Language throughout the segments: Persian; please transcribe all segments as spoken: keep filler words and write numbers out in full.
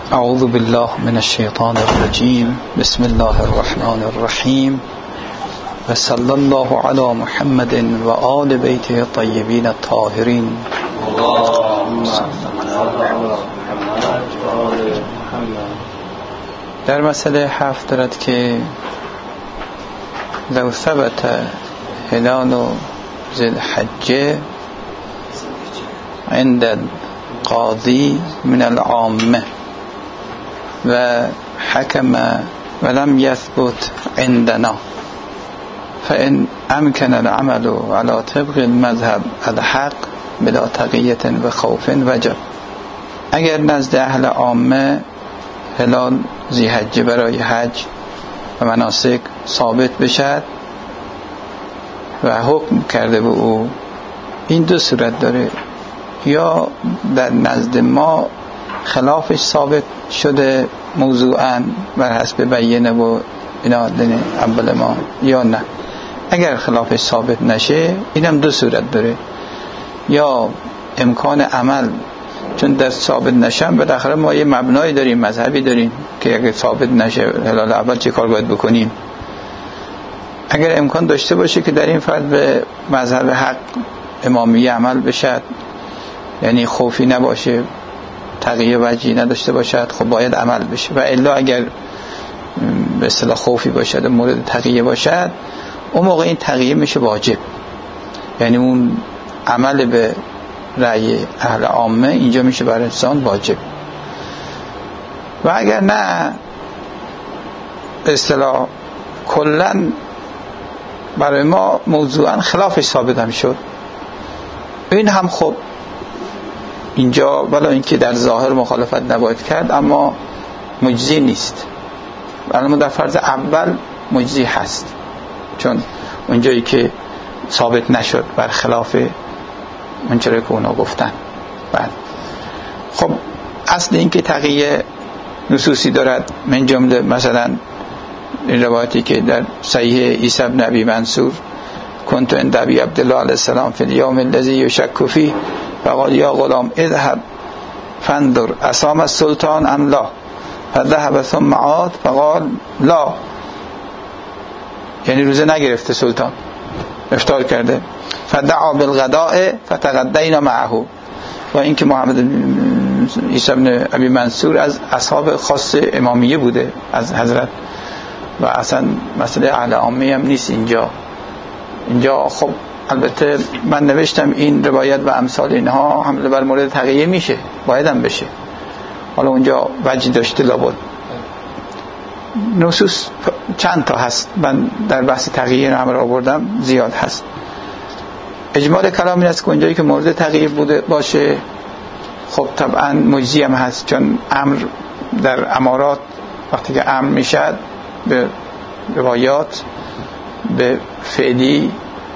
اعوذ بالله من الشیطان الرجیم. بسم الله الرحمن الرحیم و صلی الله علی محمد و آل بیته الطیبین الطاهرین. در مسئله هفت دارد که لو ثبت هلال ذی الحجه عند القاضی من العامه و حکم ولم یثبت عندنا فإن امکن العمل على طبق المذهب الحق بلا تقیة و خوف وجب. اگر نزد اهل عامه هلال ذی حجه برای حج و مناسک ثابت بشد و حکم کرده به او، این دو صورت داره: یا در نزد ما خلافش ثابت شده موضوعاً بر حسب بینه و اینا دنه اول ما، یا نه. اگر خلافش ثابت نشه اینم دو صورت داره: یا امکان عمل، چون در ثابت نشن بالاخره ما یه مبنایی داریم، مذهبی داریم که اگر ثابت نشه هلال اول چه کار باید بکنیم. اگر امکان داشته باشه که در این فرد به مذهب حق امامیه عمل بشد، یعنی خوفی نباشه، تقیه وجهی نداشته باشد، خب باید عمل بشه. و الا اگر به اصطلاح خوفی باشد و مورد تقیه باشد، اون موقع این تقیه میشه واجب، یعنی اون عمل به رأی اهل عامه اینجا میشه برای انسان واجب. و اگر نه به اصطلاح کلن برای ما موضوعا خلافش ثابت هم شد، این هم خب اینجا ولی اینکه در ظاهر مخالفت نباید کرد اما مجزی نیست. ولی در فرض اول مجزی هست، چون اونجایی که ثابت نشد بر خلاف منچره که اونا گفتن. بعد خب اصل این که تقیه نصوصی دارد، من جمله مثلا این روایتی که در صحیح عیسی بن ابی منصور کنت عند ابی عبدالله علیه السلام فی الیوم الذی یشک فیه فقال یا غلام اذهب فانظر اصام السلطان ام لا، فذهب ثم عاد فقال لا، یعنی روزه نگرفته سلطان، افطار کرده. فدعا بالغداء فتغدینا معه. و اینکه محمد عیسی بن ابی منصور از اصحاب خاص امامیه بوده از حضرت و اصلا مسئله اهل عامه هم نیست اینجا. اینجا خب البته من نوشتم این روایت و امثال اینها حمله بر مورد تقیه میشه، باید هم بشه. حالا اونجا وجه داشته لابد. نصوص چند تا هست، من در بحث تقیه هم را آوردم، زیاد هست. اجمال کلام این است که اونجایی که مورد تقیه بوده باشه خب طبعا مجزی هم هست، چون امر در امارات وقتی که امر میشد به روایات به فعلی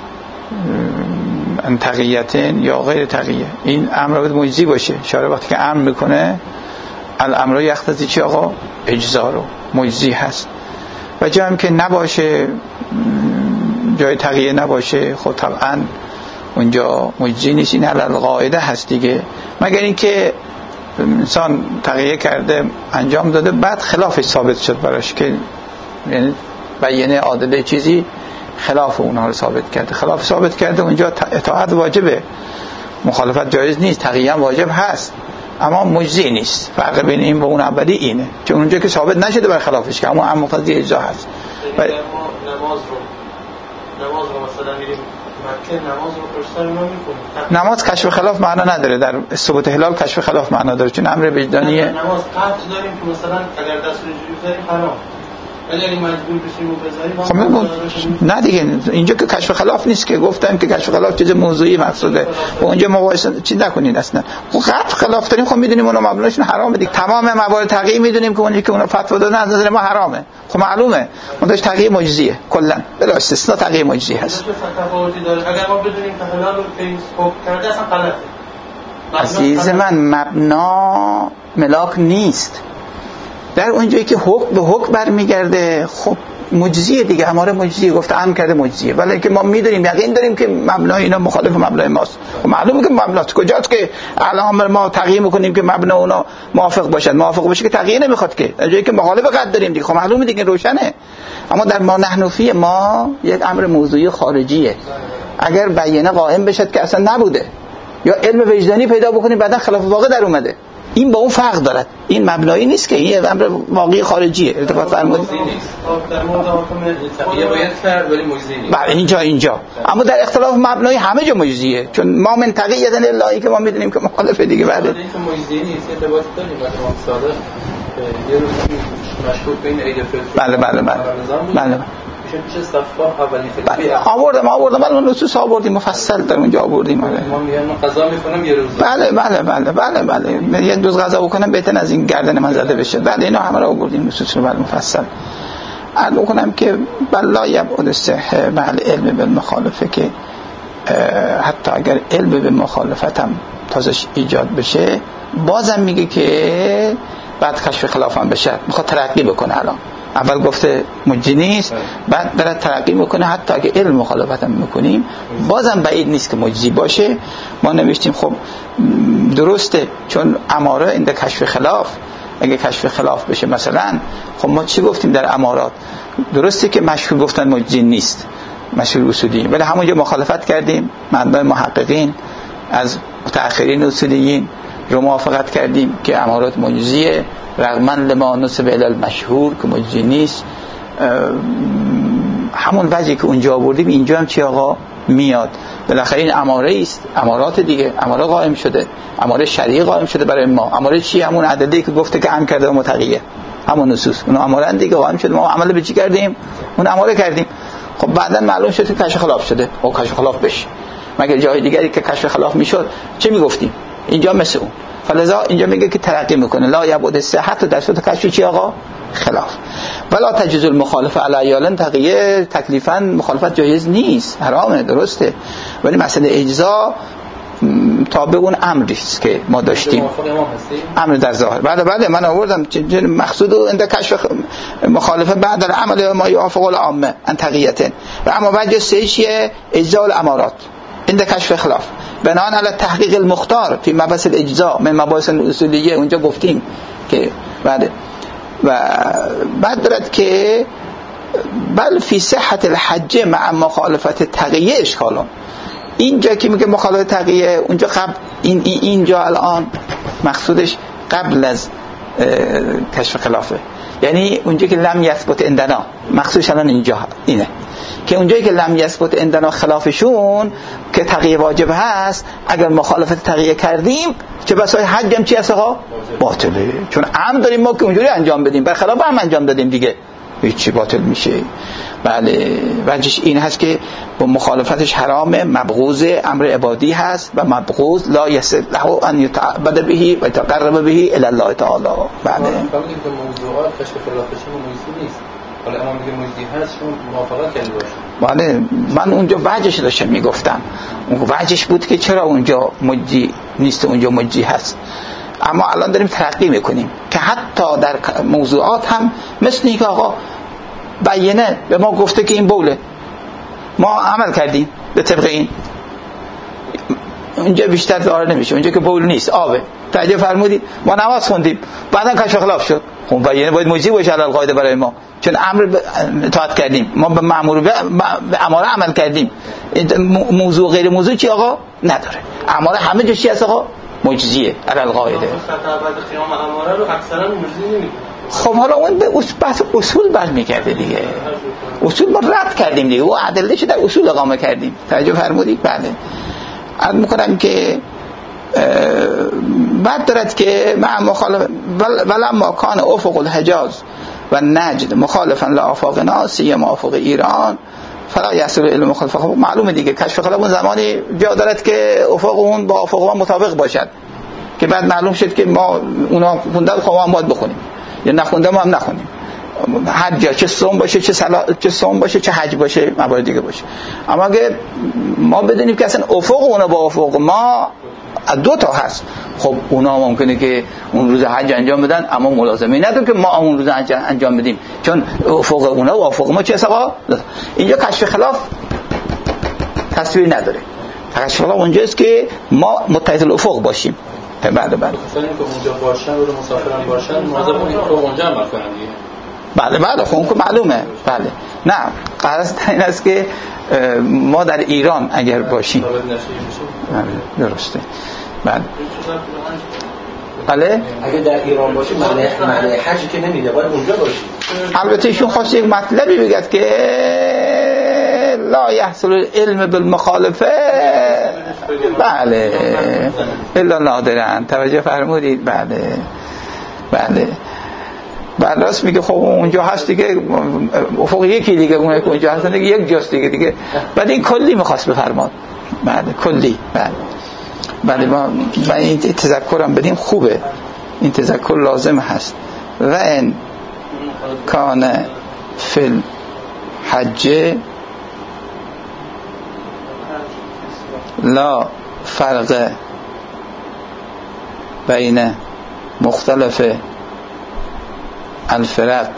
تقییتین یا غیر تقیه، این امر باید مجزی باشه. شارع وقتی که امر میکنه الامر یقتضی چی آقا؟ اجزا رو، مجزی هست. و جایی که نباشه، جای تقیه نباشه، خب طبعا اونجا مجزی نیست. این علل قاعده هست دیگه، مگر اینکه انسان تقیه کرده انجام داده بعد خلافش ثابت شد براش، که یعنی بیانه عادله چیزی خلاف اونها رو ثابت کرده، خلاف ثابت کرده، اونجا اطاعت واجبه، مخالفت جایز نیست، تقیه هم واجب هست اما مجزی نیست. فرق بین این و اون اولی اینه، چون اونجا که ثابت نشده بر خلافش که اما هم مقتضی اجزا هست. و نماز رو نماز رو مثلا میریم مکه، نماز رو پشت سر ما میکنیم، نماز کشف خلاف معنا نداره، در ثبوت هلال کشف خلاف معنا داره، چون امر وجدانیه. نماز قطع داریم که مثلا اگر دست رو جوری بذاریم حرام، ولی اگه مجبور بشیم و بذاریم خب نه دیگه. اینجا که کشف خلاف نیست که، گفتم که کشف خلاف چیز موضوعی مقصوده و اونجا مقایسه چی نکنید اصلا. خب قطع خلاف داریم، خب میدونیم اونا مبناشون حرامه دیگه. تمام موارد تقیه میدونیم که اونی که اونا فتوا دادن از نظر ما حرامه، خب معلومه اون داش تقیه مجزیه، کلا بلا استثناء تقیه مجزی هست. اگر ما بدونیم که هلال رو فیس حکم کرده اصلا غلطه. عزیز من مبنا ملاک نیست، در اونجایی که حکم به حکم برمیگرده خب مجزیه دیگه، اماره مجزیه، گفته امر کرده مجزیه، ولی که ما میدونیم یقین داریم که مبنای اینا مخالف مبنای ماست. معلومه که مبناست کجاست که الان ما تغییر میکنیم که مبنا اونا موافق باشد، موافق باشه که تغییر نمیخواد که، جایی که مخالف قد داریم دیگه، خب معلومه دیگه روشنه. اما در ما نحنفی ما یک امر موضوعی خارجیه، اگر بیانه قائم بشد که اصلا نبوده یا علم وجدانی پیدا بکنیم بعدا خلاف واقع در اومده، این با اون فرق دارد، این مبنایی نیست که این امر واقعی خارجیه. التفات فرمودید در مورد حکم تقیه باید کرد ولی مجزی نیست. بله اینجا اینجا اما در اختلاف مبنایی همه جا مجزیه، چون ما من تقیه الا که ما میدونیم که مخالفه دیگه. بعد این که مجزی نیست ارتباط داریم با امام صادق یه روز مشهور بین عید فطر. بله بله بله بله میشه صفا اولی خلیفه آوردم آوردم ولی نصوص آوردیم مفصل در اونجا آوردیم. آره ما میگن من قضا میکنم یه روز. بله بله بله بله بله یه روز قضا بکنم بهتر از این گردن من زده بشه. بعد اینا همه رو آوردیم نصوص رو بله مفصل. عرض کنم که بلا یبعد صحه بله علم بالمخالفه که حتی اگر علم به مخالفت هم تازش ایجاد بشه بازم میگه که بعد کشف خلاف هم بشه، میخواد ترقی بکنه. الان اول گفته مجزی نیست، بعد داره ترقی میکنه حتی اگه علم مخالفت هم میکنیم بازم بعید نیست که مجزی باشه. ما نوشتیم خب درسته چون اماره این کشف خلاف، اگه کشف خلاف بشه مثلا خب ما چی گفتیم در امارات؟ درسته که مشهور گفتن مجزی نیست، مشهور اصولی، ولی همونجا مخالفت کردیم، معنای محققین از متأخرین اصولیین رو موافقت کردیم که امارات مجزیه رغما لما نسب الی المشهور که مجزی نیست. همون وجهی که اونجا آوردیم اینجا هم چی آقا میاد، بالاخره این اماره است، امارات دیگه، اماره قائم شده، اماره شرعی قائم شده برای ما. اماره چی؟ همون عددی که گفته که ام کرده و متقیه، همون نصوص اون اماره دیگه قائم شده، ما عمل به چی کردیم؟ اون اماره کردیم. خب بعداً معلوم شد که کشف خلاف شده، او کشف خلاف بشه، مگر جای دیگری که کشف خلاف میشد چه میگفتیم؟ اینجا مثل اون. فلذا اینجا میگه که ترقی میکنه لا یبعد صحت در صورت کشف چی آقا؟ خلاف. ولا تجوز المخالفه علی عیال تقیه، تکلیفاً مخالفت جایز نیست، حرامه، درسته، ولی مسئله اجزا تابع اون امری است که ما داشتیم، امر در ظاهر. بله بله من آوردم مقصود عند کشف مخالفه بعد در عمل ما یوافق العامه ان تقیه، و اما وجه سه چیه؟ اجزاء الامارات عند کشف خلاف بناء علی تحقیق المختار فی مباحث الاجزاء من مباحث اصولیه. اونجا گفتیم که بعد و بعد دارد که بل فی صحت الحج مع مخالفت تقیه اشکالون. اینجا که میگه مخالفت تقیه اونجا قبل این اینجا الان مقصودش قبل از کشف خلافه، یعنی اونجا که لم یثبت عندنا، مقصودش الان اینجا اینه که اونجایی که لم یثبت عندنا خلافشون که تقیه واجب هست، اگر مخالفت تقیه کردیم چه بسای حج هم چی هست آقا؟ باطله، چون عمد داریم ما که اونجوری انجام بدیم، برخلاف هم انجام دادیم دیگه هیچی باطل میشه. بله وجهش این هست که با مخالفتش حرامه، مبغوض، امر عبادی هست و مبغوض لا یصح له ان یتعبد به و یتقرب به الی الله تعالی. بله فهمیدیم که موضوعات کشف خلافشون موضوع نیست، حالا امام میگه مجزی هست، شما موافقت کردید باشه. بله من اونجا وجهش داشتم میگفتم، اون وجهش بود که چرا اونجا مجزی نیست اونجا مجزی هست. اما الان داریم ترقی میکنیم که حتی در موضوعات هم مثل اینکه آقا بیانه به ما گفته که این بوله، ما عمل کردیم به طبق این، اونجا بیشتر ظاهر نمیشه، اونجا که بول نیست آبه، توجه فرمودید، ما نماز خوندیم بعدا کشف خلاف شد، خب بیانه باید مجزی باشه علل قاعده برای ما، چون امر اطاعت کردیم، ما به مأمور به اماره عمل کردیم. موضوع غیر موضوع چی آقا نداره، اماره همه جا چی هست آقا؟ مجزیه علل قاعده. بعد قیام اماره رو اکثرا مجزی نمیکنه. خب حالا اون به بحث اصول برمیگرده دیگه، اصول ما رد کردیم دیگه، و ادله‌اش در اصول اقامه کردیم، توجه فرمودید. بله عرض می‌کنم که بعد دارد که مع مخالف ولما کان افق الحجاز و نجد مخالفا لآفاقنا سیما افق ایران فلا یحصل علم مخالفه. خب معلومه دیگه کشف خلاف اون زمانی جا دارد که افق اون با افق ما مطابق باشد، که بعد معلوم شد که ما اونا خوندن خب ما هم باید بخونیم یا نخونده ما هم نخونیم، هر جا چه صوم باشه چه صلا چه صوم باشه چه حج باشه موارد دیگه باشه. اما اگه ما بدونیم که اصلا افق اونا با افق ما دو تا هست، خب اونا ممکنه که اون روز حج انجام بدن اما ملازمه نداره که ما اون روز حج انجام بدیم، چون افق اونا و افق ما چه حسابا. اینجا کشف خلاف تصویر نداره. کشف خلاف اونجاست که ما متحد الافق باشیم. بله بله مثلا اینکه اونجا باشن و مسافران باشن مواظب اونیم که اونجا عمل کنن دیگه. بله بله خب اون که معلومه. بله نه قرض این است که ما در ایران اگر باشیم بله درسته. بله بله اگه در ایران باشیم معنی معنی حج که نمیده، باید اونجا باشیم. البته ایشون خواست یک مطلبی بگد که لا یحصل العلم بالمخالفه. بله الا نادرن. توجه فرمودید. بله بله بله راست میگه. خب اونجا هست دیگه، افق یکی دیگه، اون که اونجا هست دیگه یک جاست دیگه دیگه. بعد این کلی میخواست بفرماد. بله کلی. بله بله ما من این تذکرم بدیم خوبه، این تذکر لازم هست. و ان کان فی الحج لا فرق بین مختلف الفرق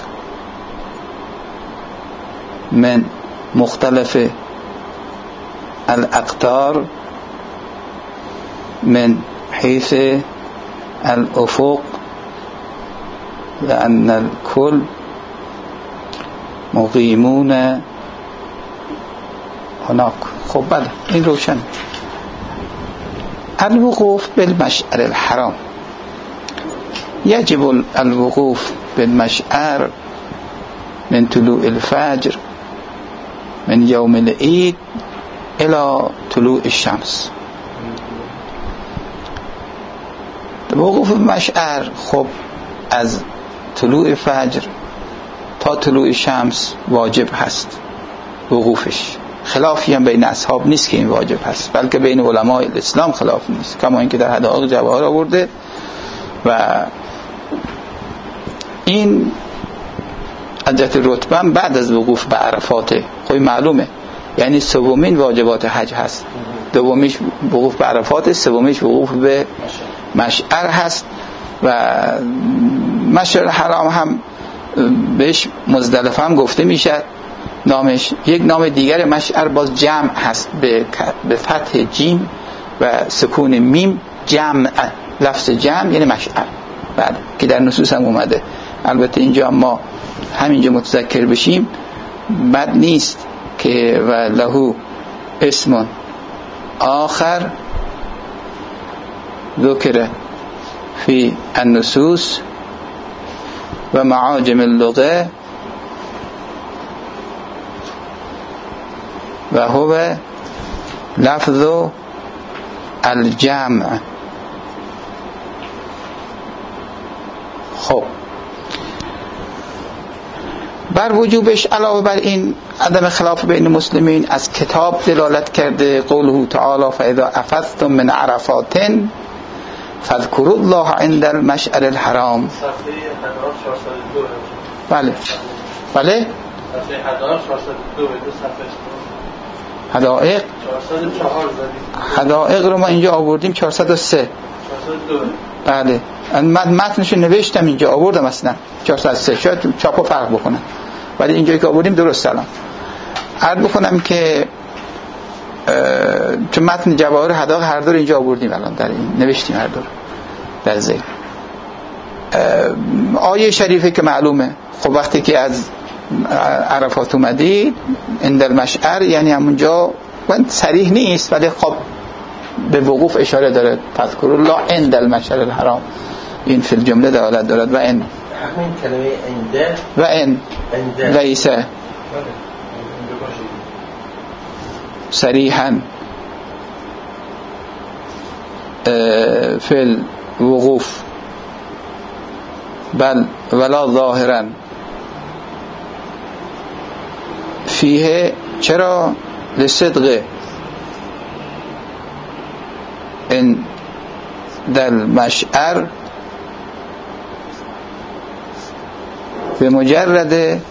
من مختلف الاقطار من حيث الأفق لأن الكل مقيمون هناك. خب بله این روشن. الوقوف بالمشعر الحرام يجب الوقوف بالمشعر من طلوع الفجر من يوم العيد إلى طلوع الشمس. وقوف مشعر خب از طلوع فجر تا طلوع شمس واجب هست وقوفش. خلافی هم بین اصحاب نیست که این واجب هست، بلکه بین علمای اسلام خلاف نیست، کما اینکه در حدائق جواهر آورده. و این از جهت رتبه بعد از وقوف به عرفات. خب معلومه یعنی سومین واجبات حج هست، دومیش وقوف به عرفات، سومیش وقوف به مشعر هست. و مشعر حرام هم بهش مزدلفه هم گفته میشه نامش. یک نام دیگر مشعر باز جمع هست به فتح جیم و سکون میم، جمع، لفظ جمع یعنی مشعر. بعد که در نصوص هم اومده. البته اینجا ما همینجا متذکر بشیم بد نیست که و لهو اسم آخر ذکر فی النصوص و معاجم اللغه و هو لفظ الجمع. خب بر وجوبش علاوه بر این عدم خلاف بین مسلمین از کتاب دلالت کرده. قوله تعالی فاذا افضتم من عرفات فاذكروا الله عند المشعر الحرام. صفحه هزار و چهارصد و دو. بله بله صفحه هزار و چهارصد و دو. دو صفحه حدائق چهارصد و چهار زدید. حدائق رو ما اینجا آوردیم چهارصد و سه. چهارصد و دو. بله من متنشو نوشتم اینجا آوردم اصلا چهارصد و سه. شاید چاپو فرق بکنه ولی اینجایی که آوردیم درست. سلام عرض بکنم که چون متن جواهر حدائق هر دو اینجا آوردیم، الان در این نوشتیم هر دو در ذیل. آیه شریفه که معلومه. خب وقتی که از عرفات اومدید عند المشعر یعنی همونجا صریح نیست ولی خب به وقوف اشاره داره. فذکروا الله عند المشعر الحرام، این فی الجمله دلالت دارد. و ان همین کلمه عند و ان لیس صریحا فی الوقوف بل ولا ظاهرا فیه. چرا؟ لصدق ان در مشعر به مجرد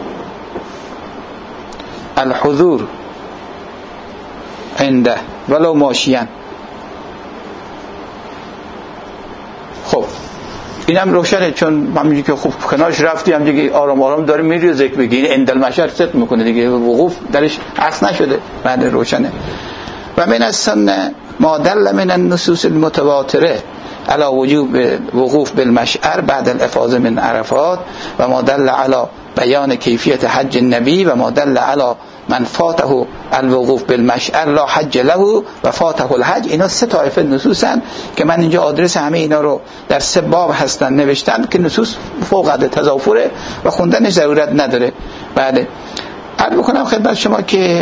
الحضور عنده ولو ماشیان. اینم روشنه، چون همونجوری که خوب کنارش رفتی همونجوری آرام آرام داره میری ذکر بگی اندل مشعر ست میکنه دیگه، وقوف درش عکس نشده. بعد روشنه. و من السنه ما دل من النصوص المتواتره على وجوب وقوف بالمشعر بعد الافاضه من عرفات و ما دل على بیان کیفیت حج النبی و ما دل على من فاته الوقوف بالمشعر لا حج له و فاته الحج. اینا سه طایفه نصوصن که من اینجا آدرس همه اینا رو در سه باب هستن نوشتم که نصوص فوق العاده تضافره و خوندنش ضرورت نداره. بله عرض بکنم خدمت شما که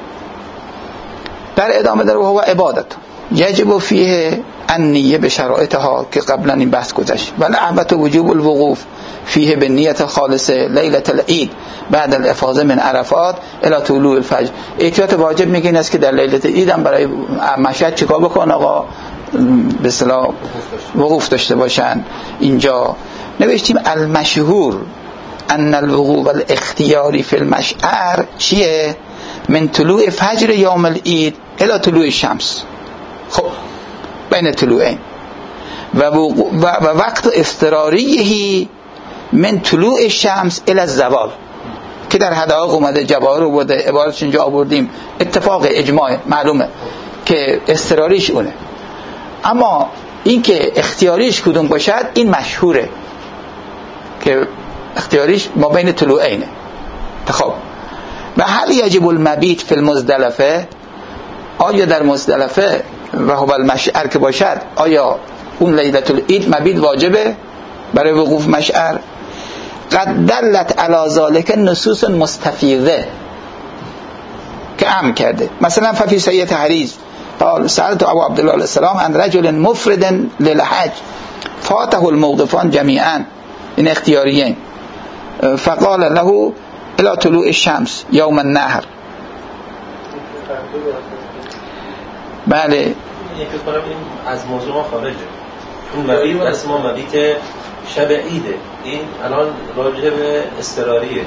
در ادامه داره و هو عبادت یجب فیه النیه به شرایطها که قبلا این بحث گذشت. ولی البته وجوب الوقوف فیه به نیت خالصه لیلة العید بعد الافاضه من عرفات الی طلوع الفجر. احتیاط واجب میگه این است که در لیلة العید هم برای مشهد چیکار بکن آقا؟ به اصطلاح وقوف داشته باشن. اینجا نوشتیم المشهور ان الوقوف الاختیاری فی المشعر چیه؟ من طلوع فجر یوم العید الی طلوع الشمس. خب بین طلوعین و, و وقت اضطراریه من طلوع الشمس الی الزوال که در حدائق اومده، جواهر رو بوده، عبارتش اینجا آوردیم، اتفاق اجماع معلومه که اضطراریش اونه. اما این که اختیاریش کدوم باشد این مشهوره که اختیاریش ما بین طلوعینه. خب و هل یجب المبیت فی المزدلفه؟ آیا در مزدلفه و هو المشعر که باشد آیا اون لیلة العید مبیت واجبه برای وقوف مشعر؟ قد دلت علی ذلک نصوص مستفیضه که عم کرده. مثلا ففی صحیح تحریز قال سألت ابو عبدالله علیه السلام عن رجل مفرد للحج فاته الموقفان جمیعا، این اختیاریین، فقال له الى طلوع الشمس یوم النحر. بله از موضوع ما خارجه. اون مبیت بس ما مبیت شب عیده، این الان راجع به استراریه،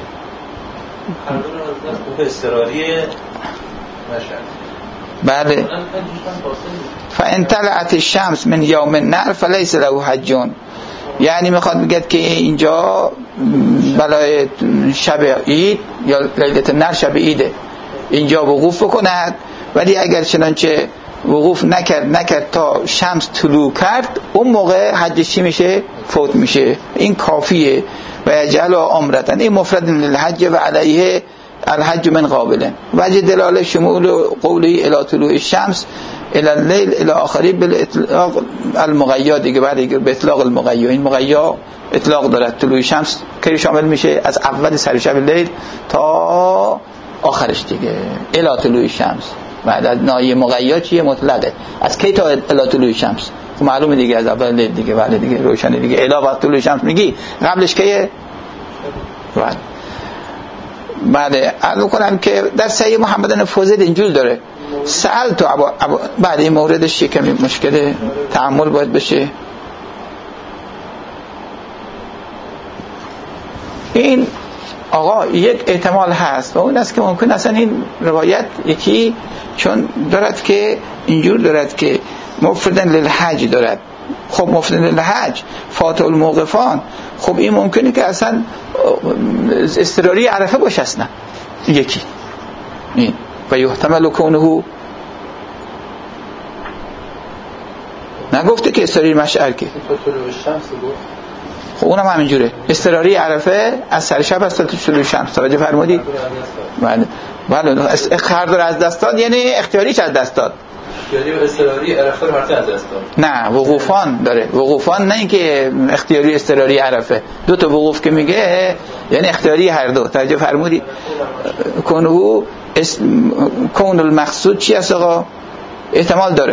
اون استراریه مشهد. بله فان طلعت الشمس من یوم النحر فلیس له حج. یعنی میخواد بگه که اینجا برای شب عید یا لیلة النحر شب عیده اینجا وقوف بکند، ولی اگر چنانچه وقوف نکرد نکرد تا شمس طلوع کرد اون موقع حجش چی میشه؟ فوت میشه. این کافیه. و یجعل عمرتن این مفرد للحج و علیه الحج من قابل. وجه دلاله شمول قولی الی طلوع الشمس الی اللیل الی آخری بالاطلاق المقید دیگه، بعد دیگه به اطلاق المقید. این مقید اطلاق دارد. طلوع شمس که شامل میشه از اول سر شب لیل تا آخرش دیگه الی طلوع شمس. بعد از نایه مقید چیه؟ مطلقه. از کی تا الی طلوع شمس؟ خب معلومه دیگه از اول لیل دیگه، بعد دیگه روشنه دیگه. الی وقت طلوع شمس میگی قبلش کیه؟ بعد بعد عرض کنم که در صحیح محمد بن فوزید اینجور داره سأل تو ابا ابا بعد این موردش کمی مشکل تعامل باید بشه. این آقا یک احتمال هست و اون است که ممکن اصلا این روایت یکی چون دارد که اینجور دارد که مفردن للحج دارد. خب مفردن للحج فاتح الموقفان، خب این ممکنه که اصلا استراری عرفه باشه اصلا یکی این و یحتمل کونه نگفته که استراری مشعر که خب اونم همینجوره. استراری عرفه از سر شب است تا طلوع شمس. توجه فرمودید؟ بله بله. اختیار از دست داد یعنی اختیاریش از دست داد. اختیاری و استراری عرفه رو مرتبط از دست داد. نه وقوفان داره. وقوفان نه اینکه اختیاری استراری عرفه. دو تا وقوف که میگه یعنی اختیاری هر دو. توجه فرمودید؟ کنو کون المقصود چی است آقا؟ احتمال داره.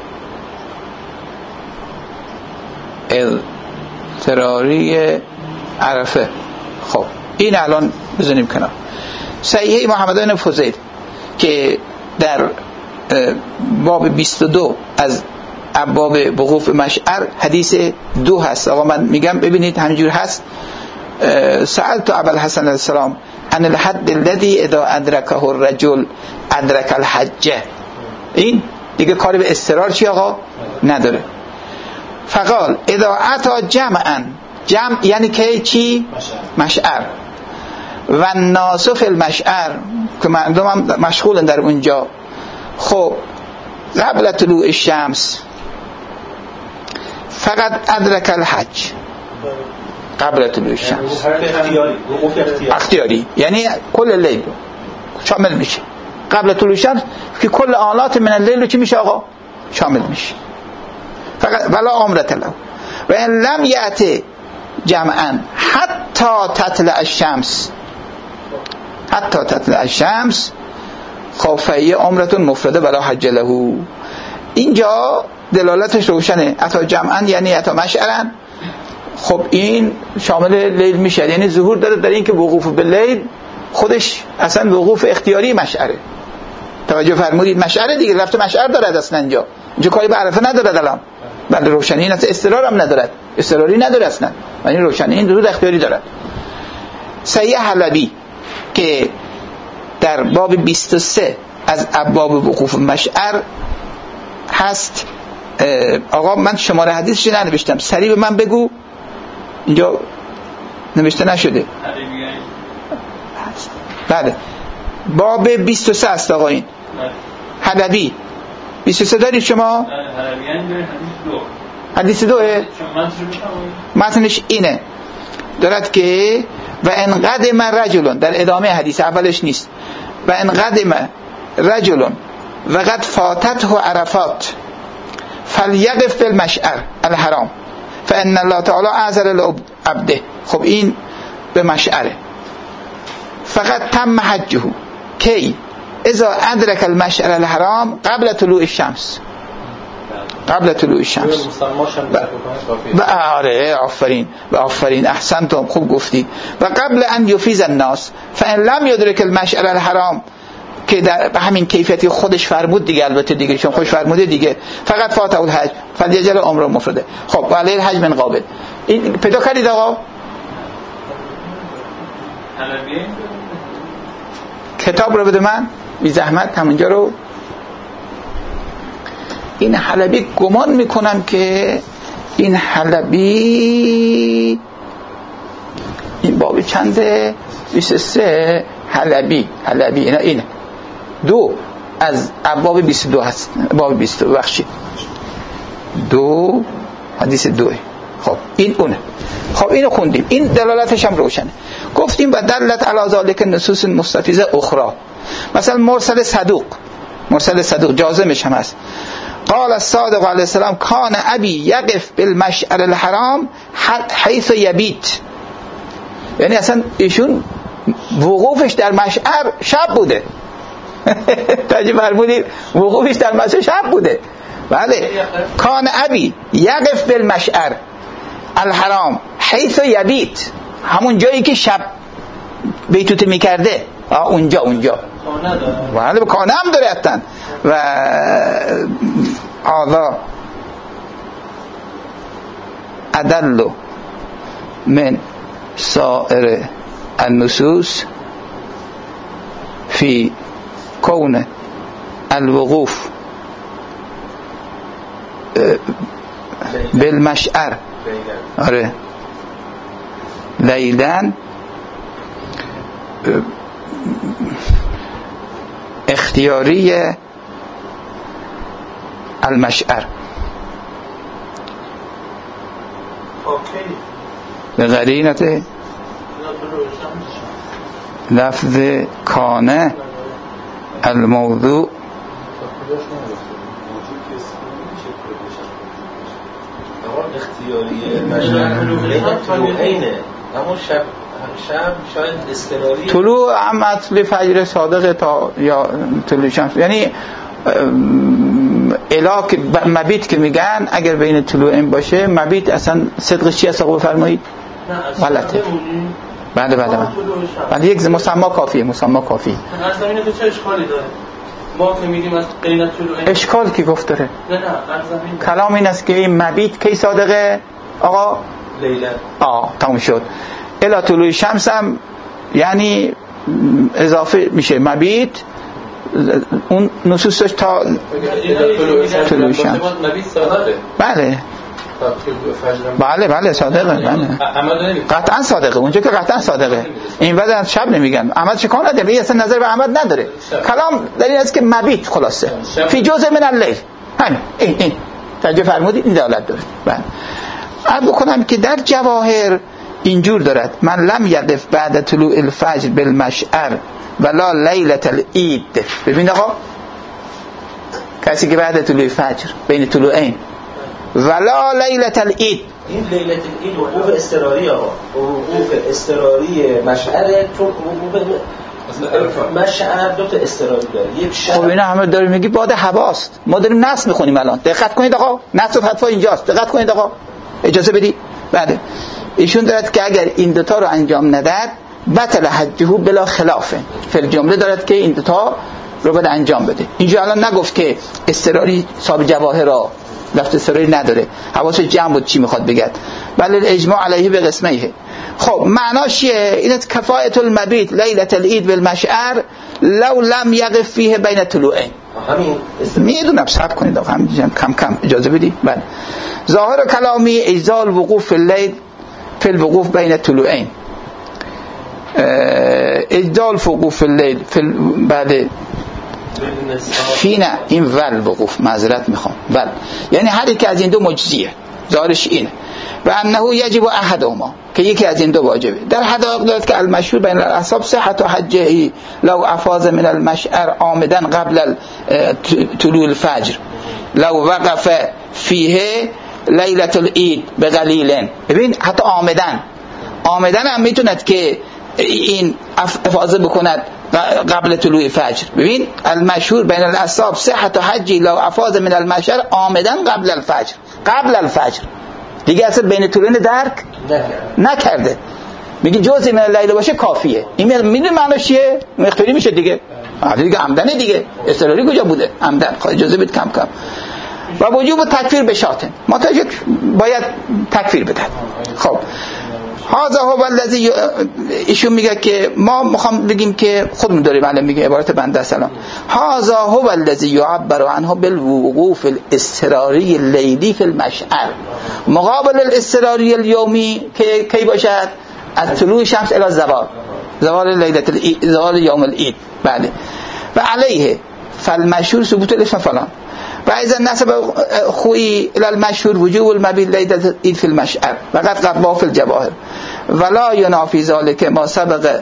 اضطراری عرفه. خب این الان بزنیم کنار. صحیح محمد بن فوزید که در باب بیست و دو از ابواب وقوف مشعر حدیث دو هست. آقا من میگم ببینید همینجور هست. سألت ابو الحسن علیه السلام عن الحد الذي اذا ادركه الرجل ادرك الحج. این دیگه کاری به استرار چی آقا نداره. فقال اذا اتا جمعا، جمع یعنی که چی؟ مشعر. و الناس فی المشعر، که مردم هم مشغولن در اونجا. خب قبل طلوع الشمس فقط ادرک الحج، قبل طلوع الشمس اختیاری اختیاری، یعنی کل لیل شامل میشه. قبل طلوع الشمس که کل آلات من اللیل چی میشه آقا؟ شامل میشه. فقط ولا عمرت له و ان لم یأتی جمعا حتی تطلع الشمس، حتی تطلع الشمس خافیه عمرتون مفرده ولا حج له. اینجا دلالتش روشنه. اتا جمعا یعنی اتا مشعرن. خب این شامل لیل میشه، یعنی ظهور داره در این که وقوف به لیل خودش اصلا وقوف اختیاری مشعره. توجه فرمودید؟ مشعره دیگه، رفت مشعر دارد اصلا اینجا. اینجا کاری به عرفه ندارد الان. بله روشنی این اصلا استقرار هم ندارد، استقراری نداره اصلا، یعنی روشنی این ظهور اختیاری دارد. سیح حلبی که در باب بیست و سه از ابواب وقوف مشعر هست. آقا من شماره حدیثش ننوشتم، سریع به من بگو. اینجا نوشته نشده. بله باب بیست و سه است آقا. این حلبی بیست و سه دارید شما؟ حدیث دوه. متنش اینه، دارد که و ان قدم رجل، در ادامه حدیث اولش نیست، و ان قدم رجل و قد فاتته عرفات فلیقف بالمشعر الحرام فان الله تعالی اعذر لعبده. خب این به مشعره. فقط تم حجه کی اذا ادرک المشعر الحرام قبل طلوع الشمس، قبل طلوع الشمس. و آره آفرین و آفرین احسنتم، خوب گفتی. و قبل ان یفیض الناس فان لم یدرک المشعر الحرام، که در همین کیفیتی خودش فرمود دیگه، البته دیگه چون خودش فرموده دیگه، فقط فاته الحج فلیجل عمره مفرده. خب و علی الحج من قابل. این پیدا کردید آقا؟ کتاب رو بده من بی زحمت همونجا رو. این حلبی گمان میکنم که این حلبی این باب چنده؟ بیست و سه حلبی حلبی اینا اینه دو از باب بیست و دو هست. باب بیست و دو بخشی دو حدیث دوه. خب این اونه. خب اینو خوندیم، این دلالتش هم روشنه. گفتیم و دلت علی ذلک نصوص مستفیضه اخرى، مثلا مرسل صدوق، مرسل صدوق جازمش هم هست. قال الصادق علیه السلام کان ابی یقف بالمشعر الحرام حیث یبیت، یعنی اصلا ایشون وقوفش در مشعر شب بوده. تاجی فرمودید وقوفش در مشعر شب بوده. بله کان ابی یقف بالمشعر الحرام حیث یبیت، همون جایی که شب بیتوته میکرده اونجا اونجا بله کانه هم داره حتن. و آذا ادل من سائر النصوص فی کون الوقوف بالمشعر آره لیلن اختیاری المشعر به قرینت لفظ کانه الموضوع اختیاری مشعر اینه، اما شب شب شاید استقراری طلوع هم اصل فجر صادق تا یا طلوع شمس، یعنی الا که مبیت که میگن اگر بین طلوع این باشه مبیت اصلا صدقش چی است؟ بفرمایید. غلطه. بعد بعد بعد بعد یک مسما کافیه، مسما کافی. از زمینه تو چه اشکالی داره؟ ما که میگیم از قیلت طلوع این اشکال کی گفت داره؟ نه نه از زمین کلام این است که این مبیت کی صادقه آقا؟ لیلا. آه تموم شد. الا طلوع شمس هم یعنی اضافه میشه مبیت، اون نصوصش تا طلوع شمس. مبیت صادقه. بله بله بله صادقه، بله قطعا صادقه، اونجا که قطعا صادقه. این بعد از شب نمیگن احمد چه کار نداره، این اصلا نظر به احمد نداره. کلام در این است که مبیت خلاصه فی جزء من اللیل، همین این این توجه فرمودید، این دلالت داره. بله عرض بکنم که در جواهر اینجور دارد من لم یقف بعد طلوع الفجر بالمشعر ولا لیلة العید. ببین آقا، کسی که بعد طلوع فجر بین طلوعین ولا لیلة العید، این لیلة العید وقوف اضطراری آقا، وقوف اضطراری مشعر، چون وقوف مشعر دو تا اضطراری داره. یک شب خب اینا همه داریم میگی باد هواست، ما داریم نص میخونیم الان. دقت کنید آقا، نص و فتوا اینجاست، دقت کنید آقا، اجازه بدید. بله ایشون دارد که اگر این دوتا رو انجام نداد بطل حجه بلا خلافه، فی الجمله دارد که این دوتا رو باید انجام بده. اینجا الان نگفت که اضطراری صاحب جواهر را لفظ اضطراری نداره، حواسش جمع بود چی میخواد بگد. بله الاجماع علیه به قسمه. خب معناش چیه؟ اینت کفایت المبیت لیلة العید بالمشعر لو لم یقف فیه بین طلوعین. همین میدونم، صبر کنید آقا، هم کم کم اجازه بدید. بله ظاهر کلامی اجزال وقوف فی اللیل فی الوقوف بین طلوعین، اجزال وقوف فی اللیل فی بعد فی نه این ول وقوف، معذرت میخوام، ول یعنی هر یک از این دو مجزیه، ظاهرش اینه. و انه یجب احدهما، که یکی از این دو واجبه. در حدائق دارد که المشهور بین الاصحاب صحت حجه لو افاض من المشعر عامدا قبل طلوع الفجر لو وقف فیه لیلة العید بقلیل. ببین حتی عامدن عامدن هم میتوند که این افاضه بکند قبل طلوع فجر. ببین المشهور بین الاصحاب صحت حجی لو افاض من المشعر عامدا قبل الفجر، قبل الفجر دیگه اصلا بین طلوعین درک نکرده، میگه جزء من اللیل باشه کافیه. این میدونی معناش چیه؟ مختاری میشه دیگه، دیگه عمدنه دیگه، اضطراری کجا بوده؟ عمدن. خب اجازه بدید کم کم. و وجوب تکفیر به شاتن، متوجه باید تکفیر بدن. خب هذا هو الذی، ایشون میگه که ما میخوام بگیم که خودمون داریم الان میگه عبارت بنده سلام، هذا هو الذی یعبر عنه بالوقوف الاضطراری اللیلی فی المشعر مقابل الاضطراری الیومی که کی باشد؟ از طلوع شمس الی زوال، زوال لیلة العید، زوال یوم العید. بله و علیه فالمشهور ثبوت الاسم فلان و اذا نسب خویی الى المشهور وجوب المبیت لیلة العید فی المشعر وقد قبا فی الجواهر ولا ینافی ذلك ما سبق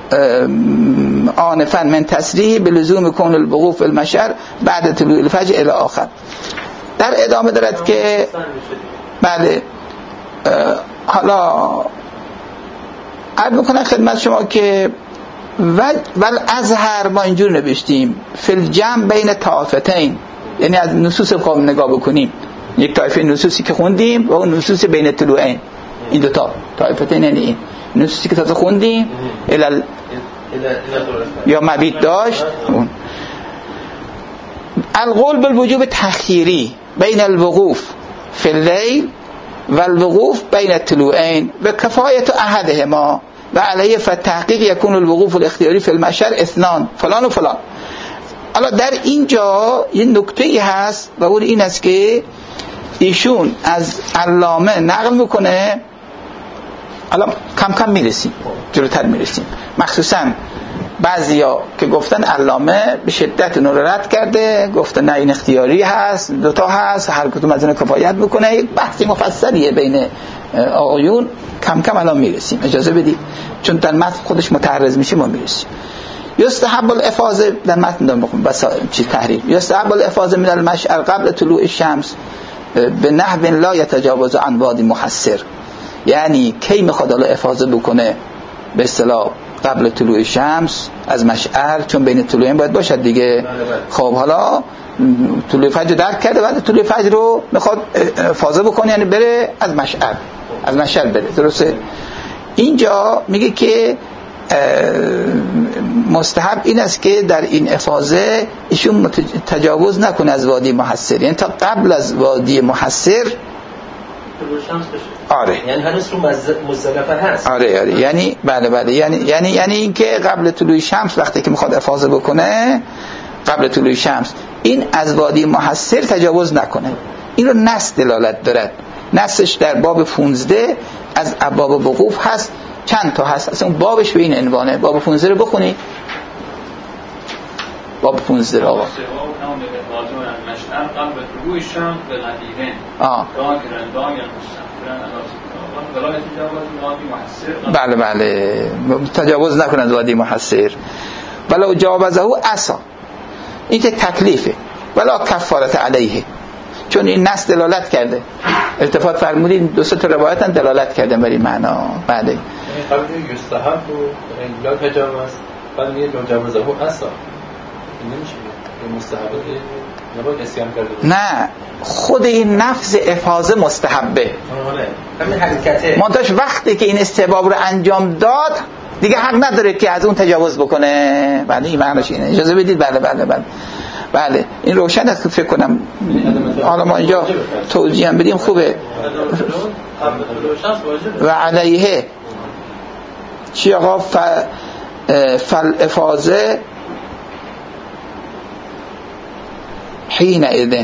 آنفا من تصریح بلزوم کون الوقوف فی المشعر بعد طلوع الفجر الی آخر. در ادامه دارد که بله حالا عرض میکنم خدمت شما که ول ازهر ما اینجور نوشتیم فی الجمع بین طائفتین، یعنی از نصوص قوم نگاه بکنیم، یک طایفه نصوصی که خوندیم و اون نصوص بین طلوعین، این دوتا طایفتین، یعنی این نصوصی که تازه خوندیم الال یا مبیت داشت اون. القول بالوجوب تخییری بین الوقوف فی اللیل و الوقوف بین الطلوعین و کفایت احدهما و علیه فتحقیق یکون الوقوف الاختیاری فی المشعر اثنان فلان و فلان. حالا در اینجا یه نکته‌ای هست و اون این است که ایشون از علامه نقل میکنه، حالا کم کم میرسیم، جلوتر میرسیم، مخصوصا بعضیا که گفتن علامه به شدت اون رو رد کرده، گفتن نه این اختیاری هست، دوتا هست، هر کدوم از اینا کفایت میکنه. یک بحثی مفصلیه بین آقایون، کم کم الان میرسیم، اجازه بدید، چون در متن خودش متعرض میشه ما میرسیم. یستحب الافاضه، در متن دارم بخونم بس چی تحریر، یستحب الافاضه من المشعر قبل طلوع الشمس به نحو لا یتجاوز عن وادی محصر. یعنی کی میخواد الان افاضه بکنه؟ به اصطلاح قبل طلوع شمس از مشعر، چون بین طلوعین باید باشد دیگه. خب حالا طلوع فجر درک کرده، بعد طلوع فجر رو میخواد افاضه بکنه، یعنی بره از مشعر، از مشعر بره، درسته؟ اینجا میگه که مستحب این است که در این افاضه ایشون تجاوز نکنه از وادی محصر، یعنی تا قبل از وادی محصر. آره یعنی هنوز تو مزدلفه هست. آره آره یعنی بله بله یعنی یعنی یعنی این که قبل طلوع شمس وقتی که میخواد افاضه بکنه، قبل طلوع شمس این از وادی محصر تجاوز نکنه. این رو نص دلالت دارد نصش در باب پانزده از ابواب وقوف هست. چند تا هست اصلا بابش به این عنوانه. باب پانزده رو بخونید. باب پانزده رو آقا آه. بله بله تجاوز نکنند وادی محصر. ولو جاوزه عصا، این که تکلیفه. ولا کفارت علیه، چون این نص دلالت کرده. التفات فرمودین دو سه تا روایت هم دلالت کرده بر این معنا. بله قبل یستحب و لا تجاوز، بعد میگه لو جاوزه عصا، این نمیشه این مستحبه نباید اسیان کرده. نه خود این نفس افاظه مستحبه. همین حرکته منتهاش وقتی که این استحباب رو انجام داد دیگه حق نداره که از اون تجاوز بکنه. بله این معنیش اینه. اجازه بدید. بله بله بله بله این روشن است که فکر کنم حالا ما اینجا توضیح هم بدیم خوبه. و علیه چی آقا؟ ف... فل افاظه حین اذن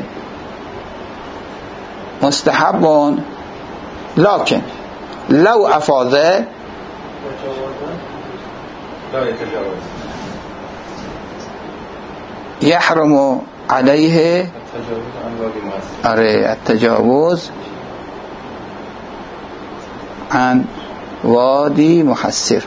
مستحبون لكن لو افاظه يحرم عليه آره التجاوز عن وادي محصر.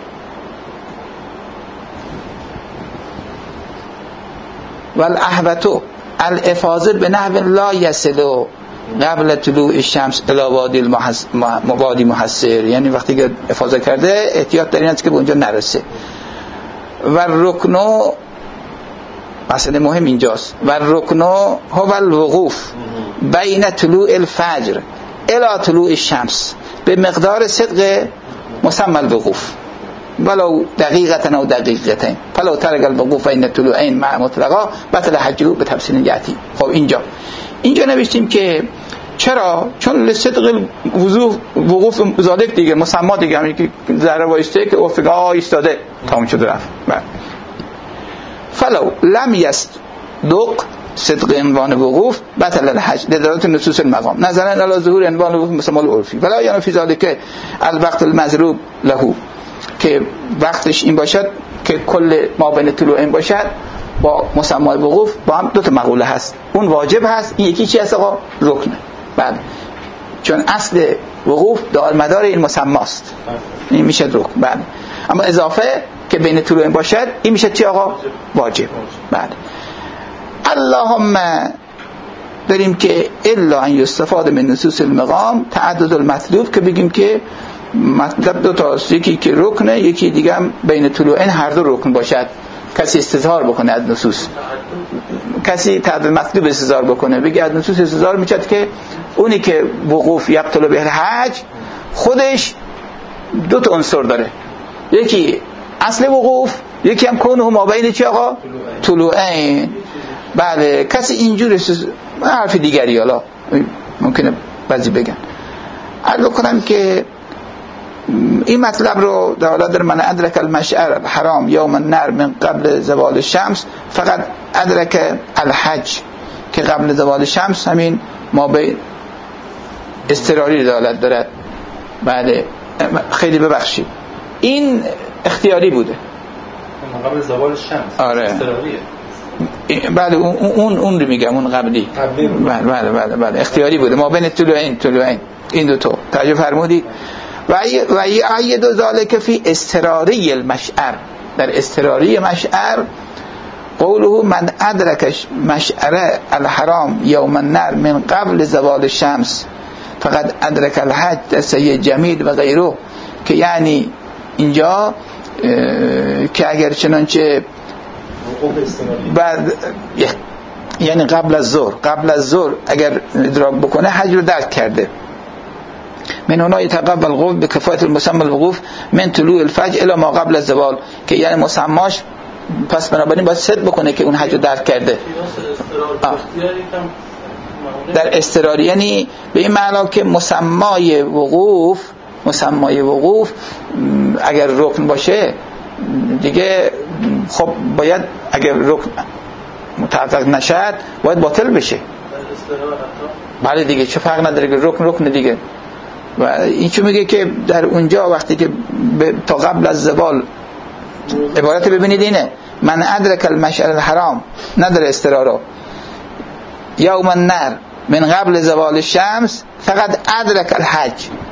والاحوط الافاظه بنحو لا يصل قبل طلوع الشمس الى وادي المحصر وادي محصر، یعنی وقتی که افاظه کرده احتیاط در این است که به اونجا نرسه. و رکنو مسئله مهم اینجاست. و رکنو هو الوقوف بین طلوع الفجر الى طلوع الشمس به مقدار صدق مسمى الوقوف ولو دقیقتن او دقیقتین فلو ترک الوقوف بین طلوعین مع مطلقا بطل حجه به تفصیل یاتی. خب اینجا اینجا نوشتیم که چرا؟ چون لصدق وقوف ذالک دیگه مسما دیگه، همین که ذره وایسته که افقا ایستاده تمام شده رفت. فلو لم یصدق صدق عنوان وقوف بطل الحج لدلالت نصوص المقام نظرا علی ظهور عنوان وقوف مسمى العرفی ولا یعنی فی ذلک الوقت المضروب له، که وقتش این باشد که کل ما بین طلوعین باشد با مسمى وقوف با هم دو تا مقوله هست. اون واجب هست، این یکی چی هست آقا؟ رکنه. بله چون اصل وقوف دار مدار این مسمى است، این میشه رکن. بله اما اضافه که بین طلوعین باشد این میشه چی آقا؟ واجب. بله اللهم داریم که الا ان یستفاد من نصوص المقام تعدد المطلوب، که بگیم که مطلب دو تاست، یکی که رکنه یکی دیگه هم بین طلوعین هر دو رکن باشد. کسی استظهار بکنه از نصوص، کسی تعدد مطلوب استظهار بکنه بگه از نصوص استظهار میچد که اونی که وقوف یبطل به الحج خودش دو تا عنصر داره، یکی اصل وقوف یکی هم کونه ما بین چی آقا؟ طلوعین. بله کسی اینجور حرف دیگری حالا ممکنه بعضی بگن. عرض کنم که این مطلب رو در حالا در من ادرک المشعر حرام یوم النحر من قبل زوال الشمس فقط ادرک الحج، که قبل زوال شمس همین ما به اضطراری دلالت دارد. بله خیلی ببخشید این اختیاری بوده قبل زوال شمس. آره اضطراریه. بله اون اون اون رو میگم، اون قبلی. بله بله بله بله اختیاری بوده ما بین طلوعین طلوعین این دو تا توجه فرمودید. و و اید ذالک فی اضطراری المشعر، در اضطراری مشعر قوله من ادرک مشعر الحرام یوم النحر من قبل زوال الشمس فقد ادرک الحج تصحیح جمیل و غیره، که یعنی اینجا که اگر چنانچه بعد یعنی قبل از ظهر قبل از ظهر اگر ادراک بکنه حج رو درک کرده. من هنا يتقبل الوقوف بكفاءة المسمى الوقوف من طلوع الفجر الى ما قبل الزوال، که یعنی مسماش پس بنابراین باید صدق بکنه که اون حج رو درک کرده. در اضطراری یعنی به این معنا که مسمای وقوف مسمای وقوف اگر رکن باشه دیگه خب باید اگر رکن متحقق نشد باید باطل بشه. بله دیگه، چه فرق نداره که رکن رکن دیگه. و این چون میگه که در اونجا وقتی که تا قبل از زوال عبارت ببینید اینه من ادرک المشعر الحرام نداره استرارو یوم النر من قبل زوال الشمس فقط ادرک الحج.